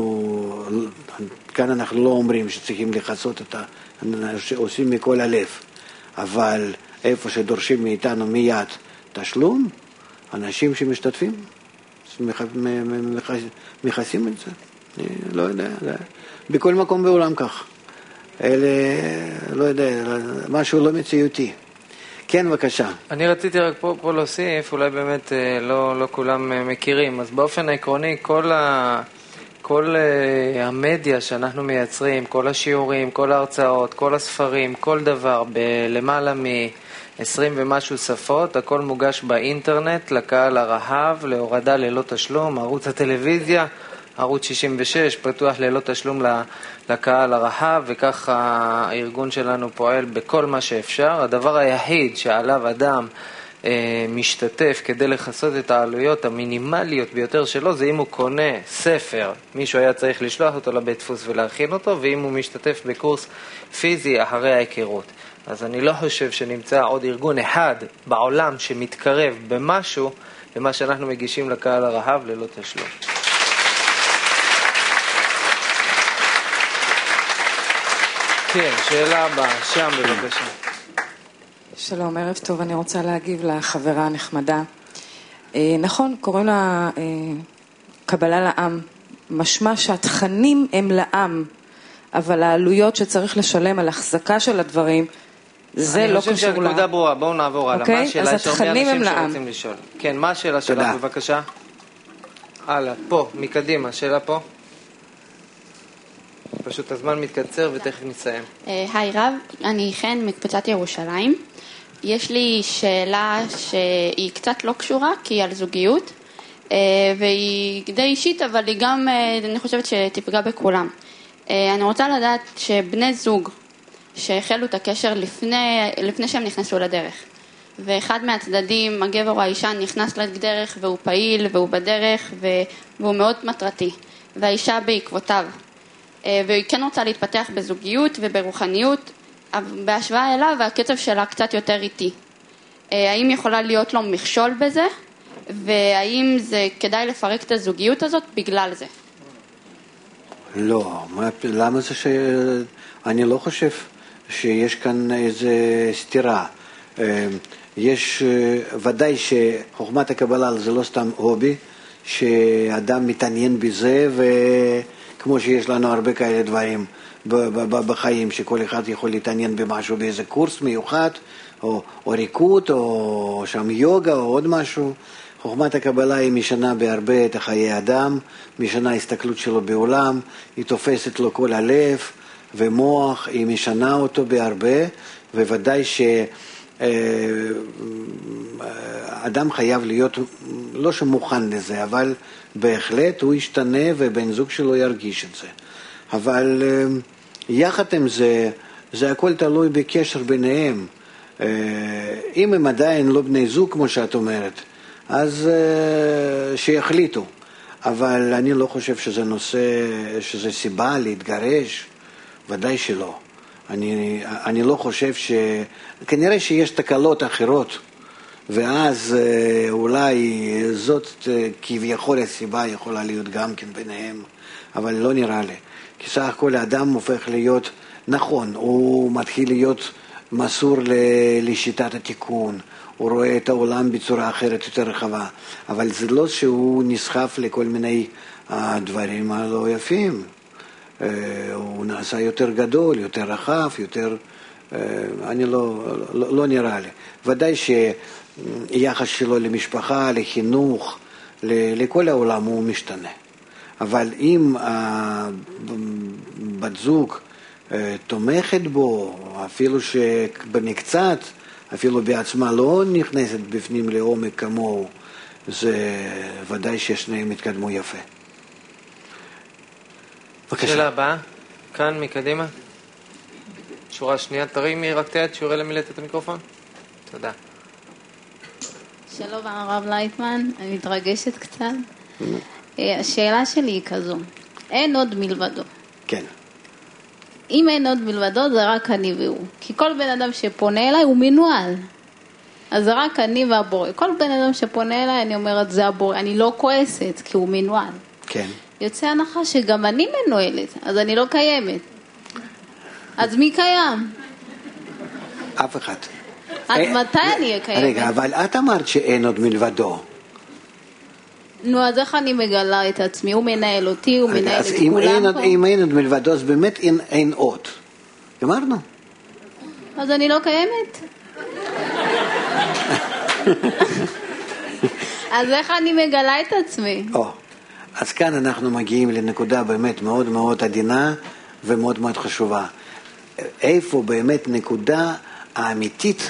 כאן אנחנו לא אומרים שצריכים לחסות את עושים מכל הלב, אבל איפה שדורשים מאיתנו מיד תשלום, אנשים שמשתתפים, מכסים את זה. אני לא יודע, בכל מקום בעולם כך. אלה, לא יודע, משהו לא מציאותי. כן, בבקשה. אני רציתי רק פה להוסיף, אולי באמת לא כולם מכירים, אז באופן העקרוני כל המדיה שאנחנו מייצרים, כל השיעורים, כל ההרצאות, כל הספרים, כל דבר בלמעלה מ-20 ומשהו שפות, הכל מוגש באינטרנט לקהל הרחב, להורדה ללא תשלום, ערוץ הטלוויזיה, ערוץ 66, פתוח ללא תשלום לקהל הרחב, וכך הארגון שלנו פועל בכל מה שאפשר. הדבר היחיד שעליו אדם משתתף כדי לחסות את העלויות המינימליות ביותר שלו, זה אם הוא קונה ספר, מישהו היה צריך לשלוח אותו לבית דפוס ולהכין אותו, ואם הוא משתתף בקורס פיזי אחרי ההיכרות. אז אני לא חושב שנמצא עוד ארגון אחד בעולם שמתקרב במשהו למה שאנחנו מגישים לקהל הרחב ללא תשלום. כן, שאלה הבאה, שם בבקשה. שלום, ערב טוב, אני רוצה להגיב לחברה הנחמדה. נכון, קוראים לה קבלה לעם, משמע שהתכנים הם לעם, אבל העלויות שצריך לשלם על החזקה של הדברים, זה לא קשור לה. אני חושב שהנקודה ברורה, בואו נעבור הלאה. מה השאלה? יש הרבה אנשים שרוצים לשאול. כן, מה השאלה שלך בבקשה? הלאה, פה, מקדימה, שאלה פה. פשוט הזמן מתקצר ותכף נסיים. היי רב, אני חן מקבוצת ירושלים. יש לי שאלה שהיא קצת לא קשורה, כי היא על זוגיות, והיא די אישית, אבל היא גם, אני חושבת שתפגע בכולם. אני רוצה לדעת שבני זוג שהחלו את הקשר לפני שהם נכנסו לדרך, ואחד מהצדדים, הגבר או האישה, נכנס לדרך והוא פעיל והוא בדרך והוא מאוד מטרתי, והאישה בעקבותיו, והיא כן רוצה להתפתח בזוגיות וברוחניות, בהשוואה אליו והקצב שלה קצת יותר איטי. האם יכולה להיות לו מכשול בזה, והאם זה כדאי לפרק את הזוגיות הזאת בגלל זה? לא, למה זה אני לא חושב שיש כאן איזה סתירה. יש ודאי שחוכמת הקבלה זה לא סתם הובי, שאדם מתעניין בזה, וכמו שיש לנו הרבה כאלה דברים בחיים, שכל אחד יכול להתעניין במשהו, באיזה קורס מיוחד, או ריקוד, או שם יוגה, או עוד משהו. חוכמת הקבלה היא משנה בהרבה את חיי אדם, משנה ההסתכלות שלו בעולם, היא תופסת לו כל הלב ומוח, היא משנה אותו בהרבה, וודאי שאדם חייב להיות, לא שמוכן לזה, אבל בהחלט הוא ישתנה ובן זוג שלו ירגיש את זה. אבל יחד עם זה, זה הכל תלוי בקשר ביניהם. אם הם עדיין לא בני זוג, כמו שאת אומרת, אז שיחליטו. אבל אני לא חושב שזה נושא, שזה סיבה להתגרש, ודאי שלא. אני לא חושב כנראה שיש תקלות אחרות, ואז אולי זאת כביכול הסיבה יכולה להיות גם כן ביניהם, אבל לא נראה לי. כי סך הכל האדם הופך להיות, נכון, הוא מתחיל להיות מסור לשיטת התיקון, הוא רואה את העולם בצורה אחרת יותר רחבה, אבל זה לא שהוא נסחף לכל מיני דברים הלא יפים. הוא נעשה יותר גדול, יותר רחב, יותר, אני לא נראה לי. ודאי שיחס שלו למשפחה, לחינוך, לכל העולם הוא משתנה. אבל אם בת זוג תומכת בו, אפילו שבמקצת, אפילו בעצמה לא נכנסת בפנים לעומק כמוהו, זה ודאי ששניהם התקדמו יפה. בבקשה. שאלה הבאה, כאן מקדימה. שורה שנייה, תרימי רק תיד, שיעורי למילאת את המיקרופון. תודה. שלום הרב לייטמן, אני מתרגשת קצת. השאלה שלי היא כזו, אין עוד מלבדו. כן. אם אין עוד מלבדו זה רק אני והוא, כי כל בן אדם שפונה אליי הוא מנוהל, אז זה רק אני והבורא. כל בן אדם שפונה אליי אני אומרת זה הבורא, אני לא כועסת כי הוא מנוהל. כן. יוצא הנחה שגם אני מנוהלת, אז אני לא קיימת. אז מי קיים? אף אחד. עד מתי אני אהיה קיימת? רגע, אבל את אמרת שאין עוד מלבדו. נו, אז איך אני מגלה את עצמי? הוא מנהל אותי, הוא מנהל את כולם פה. אם אין עוד מלבדו, אז באמת אין עוד. אמרנו. אז אני לא קיימת. אז איך אני מגלה את עצמי? אז כאן אנחנו מגיעים לנקודה באמת מאוד מאוד עדינה ומאוד מאוד חשובה. איפה באמת נקודה האמיתית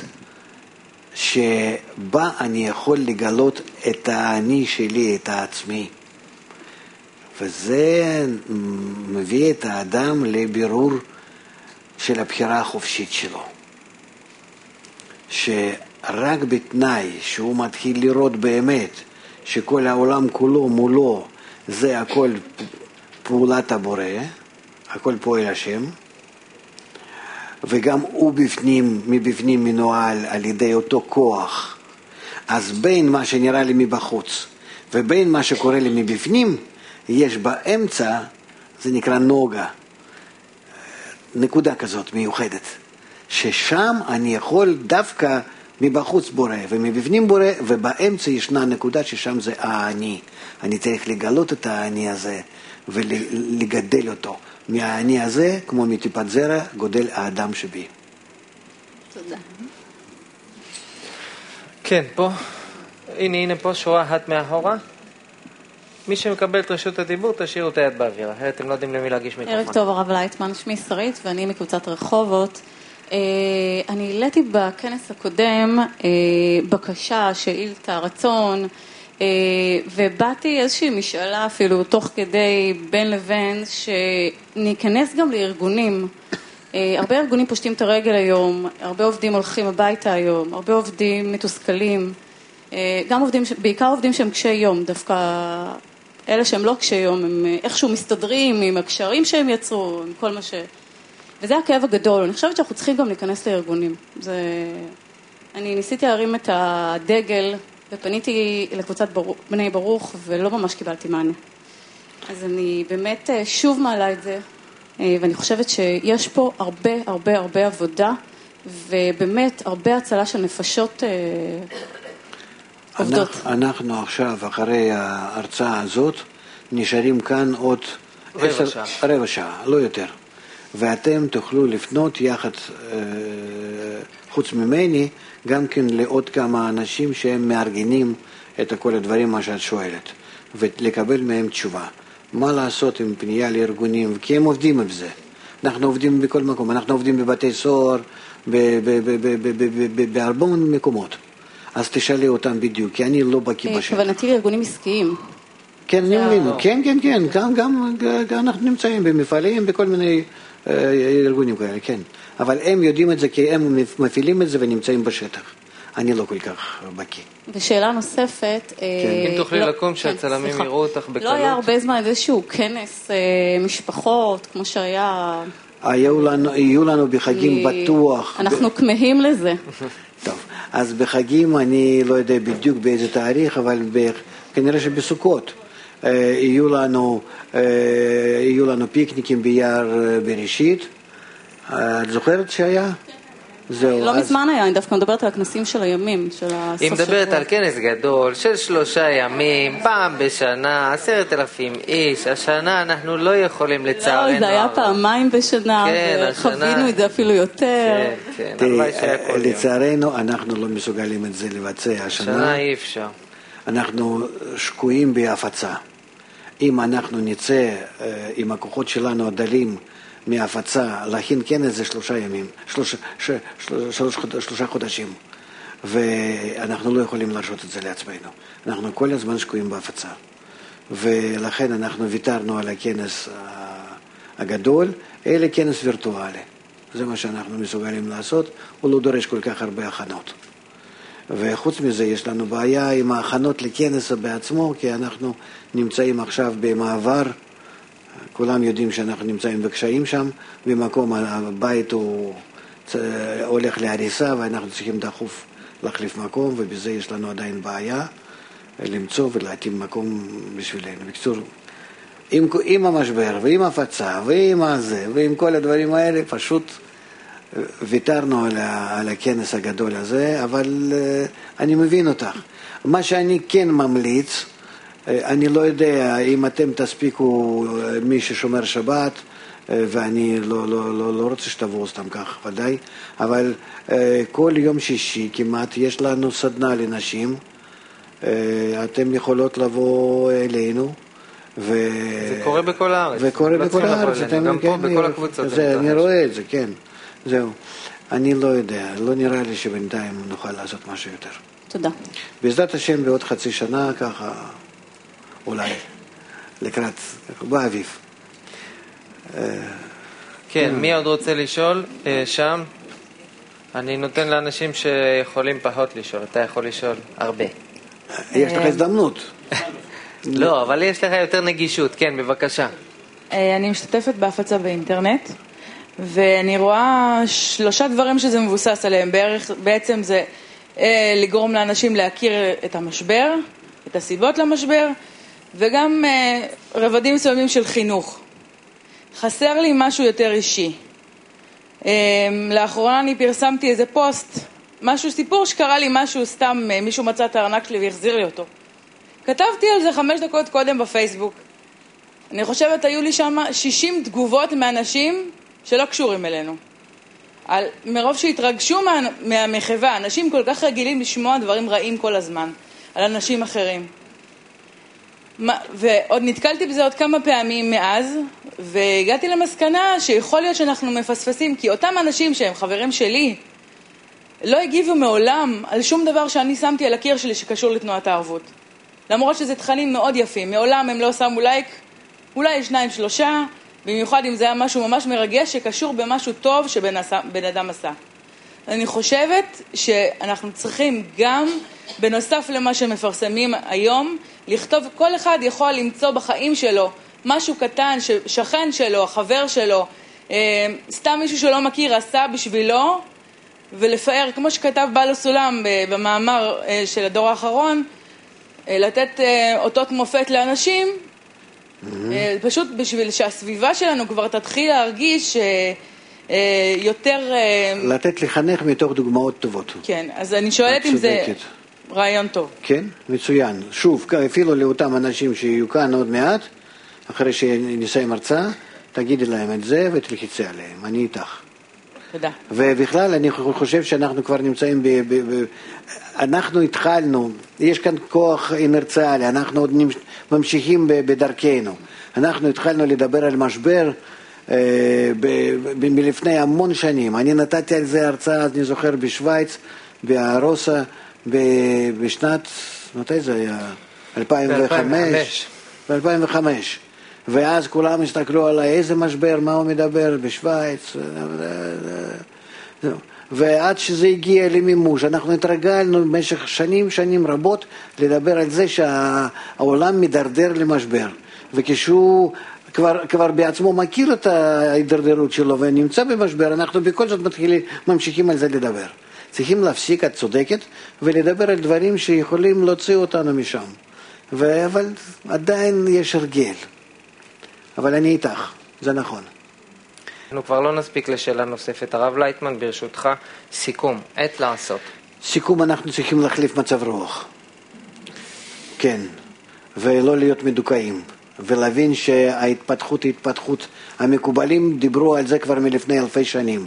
שבה אני יכול לגלות את האני שלי, את העצמי. וזה מביא את האדם לבירור של הבחירה החופשית שלו. שרק בתנאי שהוא מתחיל לראות באמת שכל העולם כולו מולו זה הכל פעולת הבורא, הכל פועל השם, וגם הוא מבפנים מנוהל על ידי אותו כוח. אז בין מה שנראה לי מבחוץ ובין מה שקורה לי מבפנים, יש באמצע, זה נקרא נוגה, נקודה כזאת מיוחדת, ששם אני יכול דווקא מבחוץ בורא ומבפנים בורא, ובאמצע ישנה נקודה ששם זה האני. אני צריך לגלות את האני הזה ולגדל אותו. מהאני הזה, כמו מטיפת זרע, גודל האדם שבי. תודה. כן, פה. הנה פה שורה אחת מאחורה. מי שמקבל את רשות הדיבור, תשאירו את היד באוויר. אחרת אתם לא יודעים למי להגיש מיקרופון. ערב טוב, הרב לייטמן, שמי שרית, ואני מקבוצת רחובות. אני העליתי בכנס הקודם בקשה, שאילתה, רצון, ובאתי איזושהי משאלה אפילו תוך כדי בין לבין שניכנס גם לארגונים. הרבה ארגונים פושטים את הרגל היום, הרבה עובדים הולכים הביתה היום, הרבה עובדים מתוסכלים, גם עובדים, בעיקר עובדים שהם קשי יום, דווקא אלה שהם לא קשי יום, הם איכשהו מסתדרים עם הקשרים שהם יצרו, עם כל מה ש... וזה הכאב הגדול. אני חושבת שאנחנו צריכים גם להיכנס לארגונים. אני ניסיתי להרים את הדגל ופניתי לקבוצת בני ברוך ולא ממש קיבלתי מענה. אז אני באמת שוב מעלה את זה, ואני חושבת שיש פה הרבה עבודה, ובאמת הרבה הצלה של נפשות עובדות. אנחנו עכשיו, אחרי ההרצאה הזאת, נשארים כאן עוד רבע שעה, לא יותר. ואתם תוכלו לפנות יחד, חוץ ממני, גם כן לעוד כמה אנשים שהם מארגנים את כל הדברים מה שאת שואלת, ולקבל מהם תשובה. מה לעשות עם פנייה לארגונים, כי הם עובדים עם זה. אנחנו עובדים בכל מקום, אנחנו עובדים בבתי סוהר, בהרבה מקומות. אז תשאלי אותם בדיוק, כי אני לא בקיא בשטח. כוונתי לארגונים עסקיים. כן, אני מבין, כן, גם אנחנו נמצאים במפעלים, בכל מיני ארגונים כאלה, כן. אבל הם יודעים את זה כי הם מפעילים את זה ונמצאים בשטח. אני לא כל כך בקיא. ושאלה נוספת... אם תוכלי לקום שהצלמים יראו אותך בקלות. לא היה הרבה זמן איזשהו כנס משפחות, כמו שהיה... יהיו לנו בחגים בטוח. אנחנו כמהים לזה. טוב, אז בחגים אני לא יודע בדיוק באיזה תאריך, אבל כנראה שבסוכות יהיו לנו פיקניקים ביער בראשית. את זוכרת שהיה? לא מזמן היה, אני דווקא מדברת על הכנסים של הימים, של הסוף שבוע. היא מדברת על כנס גדול של 3 ימים, פעם בשנה, 10,000 איש. השנה אנחנו לא יכולים לצערנו. לא, זה היה פעמיים בשנה, וחווינו את זה אפילו יותר. כן, לצערנו אנחנו לא מסוגלים את זה לבצע. השנה אי אפשר. אנחנו שקועים בהפצה. אם אנחנו נצא עם הכוחות שלנו הדלים מהפצה, להכין כנס זה 3 ימים, 3 חודשים, ואנחנו לא יכולים להרשות את זה לעצמנו. אנחנו כל הזמן שקועים בהפצה, ולכן אנחנו ויתרנו על הכנס הגדול, אלא כנס וירטואלי. זה מה שאנחנו מסוגלים לעשות, הוא לא דורש כל כך הרבה הכנות. וחוץ מזה יש לנו בעיה עם ההכנות לכנס בעצמו, כי אנחנו נמצאים עכשיו במעבר, כולם יודעים שאנחנו נמצאים בקשיים שם, במקום הבית הוא הולך להריסה ואנחנו צריכים דחוף להחליף מקום, ובזה יש לנו עדיין בעיה למצוא ולהתאים מקום בשבילנו. בקצור, עם המשבר ועם הפצה ועם הזה ועם כל הדברים האלה, פשוט ויתרנו על הכנס הגדול הזה, אבל אני מבין אותך. מה שאני כן ממליץ, אני לא יודע אם אתם תספיקו מי ששומר שבת, ואני לא רוצה שתבואו סתם כך, ודאי, אבל כל יום שישי כמעט יש לנו סדנה לנשים, אתם יכולות לבוא אלינו, זה קורה בכל הארץ. וקורה בכל הארץ. גם פה, בכל הקבוצות. אני רואה את זה, כן. זהו. אני לא יודע, לא נראה לי שבינתיים נוכל לעשות משהו יותר. תודה. בעזרת השם בעוד חצי שנה, ככה, אולי, לקראת, באביב. כן, מי עוד רוצה לשאול? שם? אני נותן לאנשים שיכולים פחות לשאול, אתה יכול לשאול הרבה. יש לך הזדמנות. לא, אבל יש לך יותר נגישות, כן, בבקשה. אני משתתפת בהפצה באינטרנט, ואני רואה 3 דברים שזה מבוסס עליהם. בעצם זה לגרום לאנשים להכיר את המשבר, את הסיבות למשבר, וגם רבדים מסוימים של חינוך. חסר לי משהו יותר אישי. לאחרונה אני פרסמתי איזה פוסט, סיפור שקרה לי משהו, סתם מישהו מצא את הארנק שלי והחזיר לי אותו. כתבתי על זה 5 דקות קודם בפייסבוק. אני חושבת היו לי שם 60 תגובות מאנשים שלא קשורים אלינו. מרוב שהתרגשו מהמחווה, אנשים כל כך רגילים לשמוע דברים רעים כל הזמן על אנשים אחרים. ועוד נתקלתי בזה עוד כמה פעמים מאז, והגעתי למסקנה שיכול להיות שאנחנו מפספסים, כי אותם אנשים שהם חברים שלי לא הגיבו מעולם על שום דבר שאני שמתי על הקיר שלי שקשור לתנועת הערבות. למרות שזה תכנים מאוד יפים, מעולם הם לא שמו לייק, אולי 2-3, במיוחד אם זה היה משהו ממש מרגש שקשור במשהו טוב שבן אדם עשה. אני חושבת שאנחנו צריכים גם, בנוסף למה שמפרסמים היום, לכתוב, כל אחד יכול למצוא בחיים שלו משהו קטן, שכן שלו, חבר שלו, סתם מישהו שלא מכיר עשה בשבילו, ולפאר, כמו שכתב בעל הסולם במאמר של הדור האחרון, לתת אותות מופת לאנשים, פשוט בשביל שהסביבה שלנו כבר תתחיל להרגיש יותר... לתת לחנך מתוך דוגמאות טובות. כן, אז אני שואלת אם זה רעיון טוב. כן, מצוין. שוב, אפילו לאותם אנשים שיהיו כאן עוד מעט, אחרי שנסיים הרצאה, תגידי להם את זה ותלחיצי עליהם, אני איתך. תודה. ובכלל אני חושב שאנחנו כבר נמצאים אנחנו התחלנו, יש כאן כוח אינרציאלי, אנחנו עוד ממשיכים בדרכנו. אנחנו התחלנו לדבר על משבר מלפני המון שנים. אני נתתי על זה הרצאה, אני זוכר, בשוויץ, בארוסה, בשנת, מתי זה היה? 2005. ב-2005. ואז כולם הסתכלו עליי, איזה משבר, מה הוא מדבר בשוויץ. ועד שזה הגיע למימוש, אנחנו התרגלנו במשך שנים רבות לדבר על זה שהעולם מדרדר למשבר. וכשהוא כבר בעצמו מכיר את ההידרדרות שלו ונמצא במשבר, אנחנו בכל זאת ממשיכים על זה לדבר. צריכים להפסיק, את צודקת, ולדבר על דברים שיכולים להוציא אותנו משם. אבל עדיין יש הרגל. אבל אני איתך, זה נכון. אנחנו כבר לא נספיק לשאלה נוספת. הרב לייטמן, ברשותך, סיכום, עת לעשות. סיכום, אנחנו צריכים להחליף מצב רוח. כן, ולא להיות מדוכאים. ולהבין שההתפתחות היא התפתחות. המקובלים דיברו על זה כבר מלפני 1000 שנים.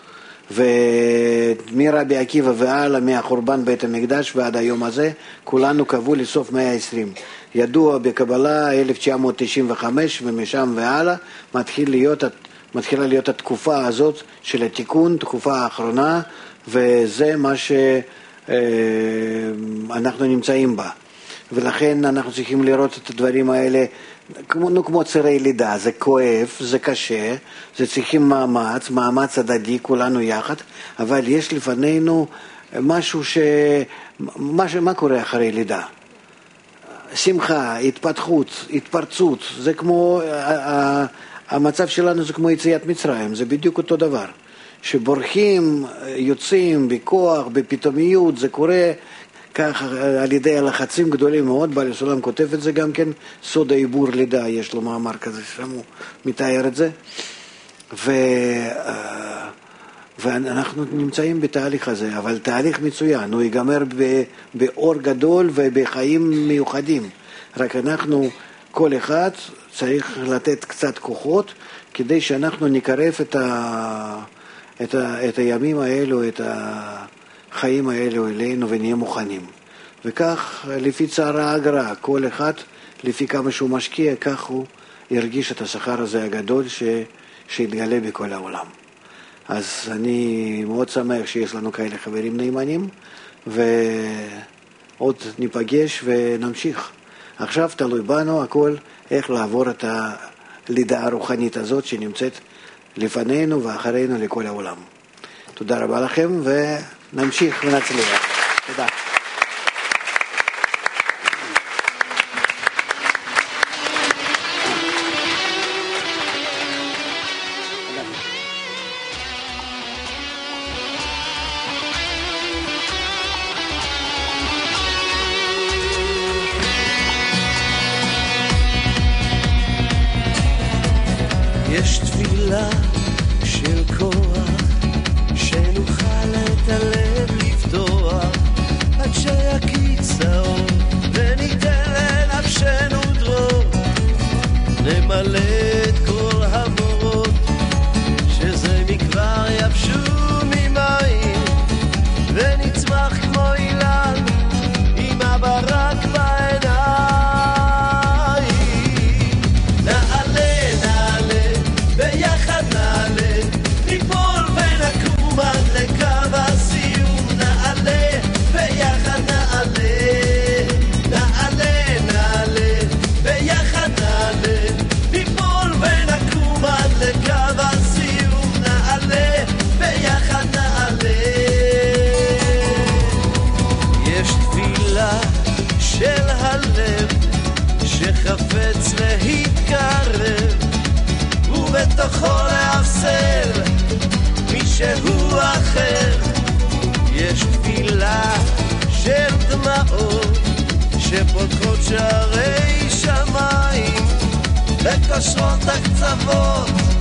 ומרבי עקיבא והלאה, מהחורבן בית המקדש ועד היום הזה, כולנו קבעו לסוף 120. ידוע בקבלה 1995, ומשם והלאה מתחילה להיות התקופה הזאת של התיקון, תקופה האחרונה, וזה מה שאנחנו נמצאים בה. ולכן אנחנו צריכים לראות את הדברים האלה כמו צירי לידה. זה כואב, זה קשה, זה צריכים מאמץ הדדי, כולנו יחד, אבל יש לפנינו משהו מה קורה אחרי לידה? שמחה, התפתחות, התפרצות, זה כמו, המצב שלנו זה כמו יציאת מצרים, זה בדיוק אותו דבר. שבורחים, יוצאים בכוח, בפתאומיות, זה קורה כך על ידי הלחצים גדולים מאוד. בעל הסולם כותב את זה גם כן, סוד העיבור לידה, יש לו מאמר כזה שם הוא מתאר את זה. ואנחנו נמצאים בתהליך הזה, אבל תהליך מצוין, הוא ייגמר באור גדול ובחיים מיוחדים. רק אנחנו, כל אחד צריך לתת קצת כוחות, כדי שאנחנו נקרב את הימים האלו, את החיים האלו אלינו ונהיה מוכנים. וכך, לפי צער האגרה, כל אחד לפי כמה שהוא משקיע, כך הוא ירגיש את השכר הזה הגדול שיתגלה בכל העולם. אז אני מאוד שמח שיש לנו כאלה חברים נאמנים, ועוד ניפגש ונמשיך. עכשיו תלוי בנו הכל, איך לעבור את הלידה הרוחנית הזאת שנמצאת לפנינו ואחרינו לכל העולם. תודה רבה לכם, ונמשיך ונצליח. תודה. יש תפילה של כוח שנוכל את הלב לפתוח עד שיקיץ האור וניתן לנפשנו דרור, נמלא את כל המורות שזה מכבר יבשו ממים ונצמח כמו אילן עם הברק בעיניים. ביחד נעלה, ניפול ונקום עד לקו הסיום. נעלה, ביחד נעלה, נעלה, נעלה, ביחד נעלה, ניפול ונקום עד לקו הסיום. נעלה, ביחד נעלה. יש תפילה של הלב שחפץ להתקרב ובתוכו להפסל מישהו אחר. יש תפילה של דמעות שפותחות שערי שמיים וקושרות הקצוות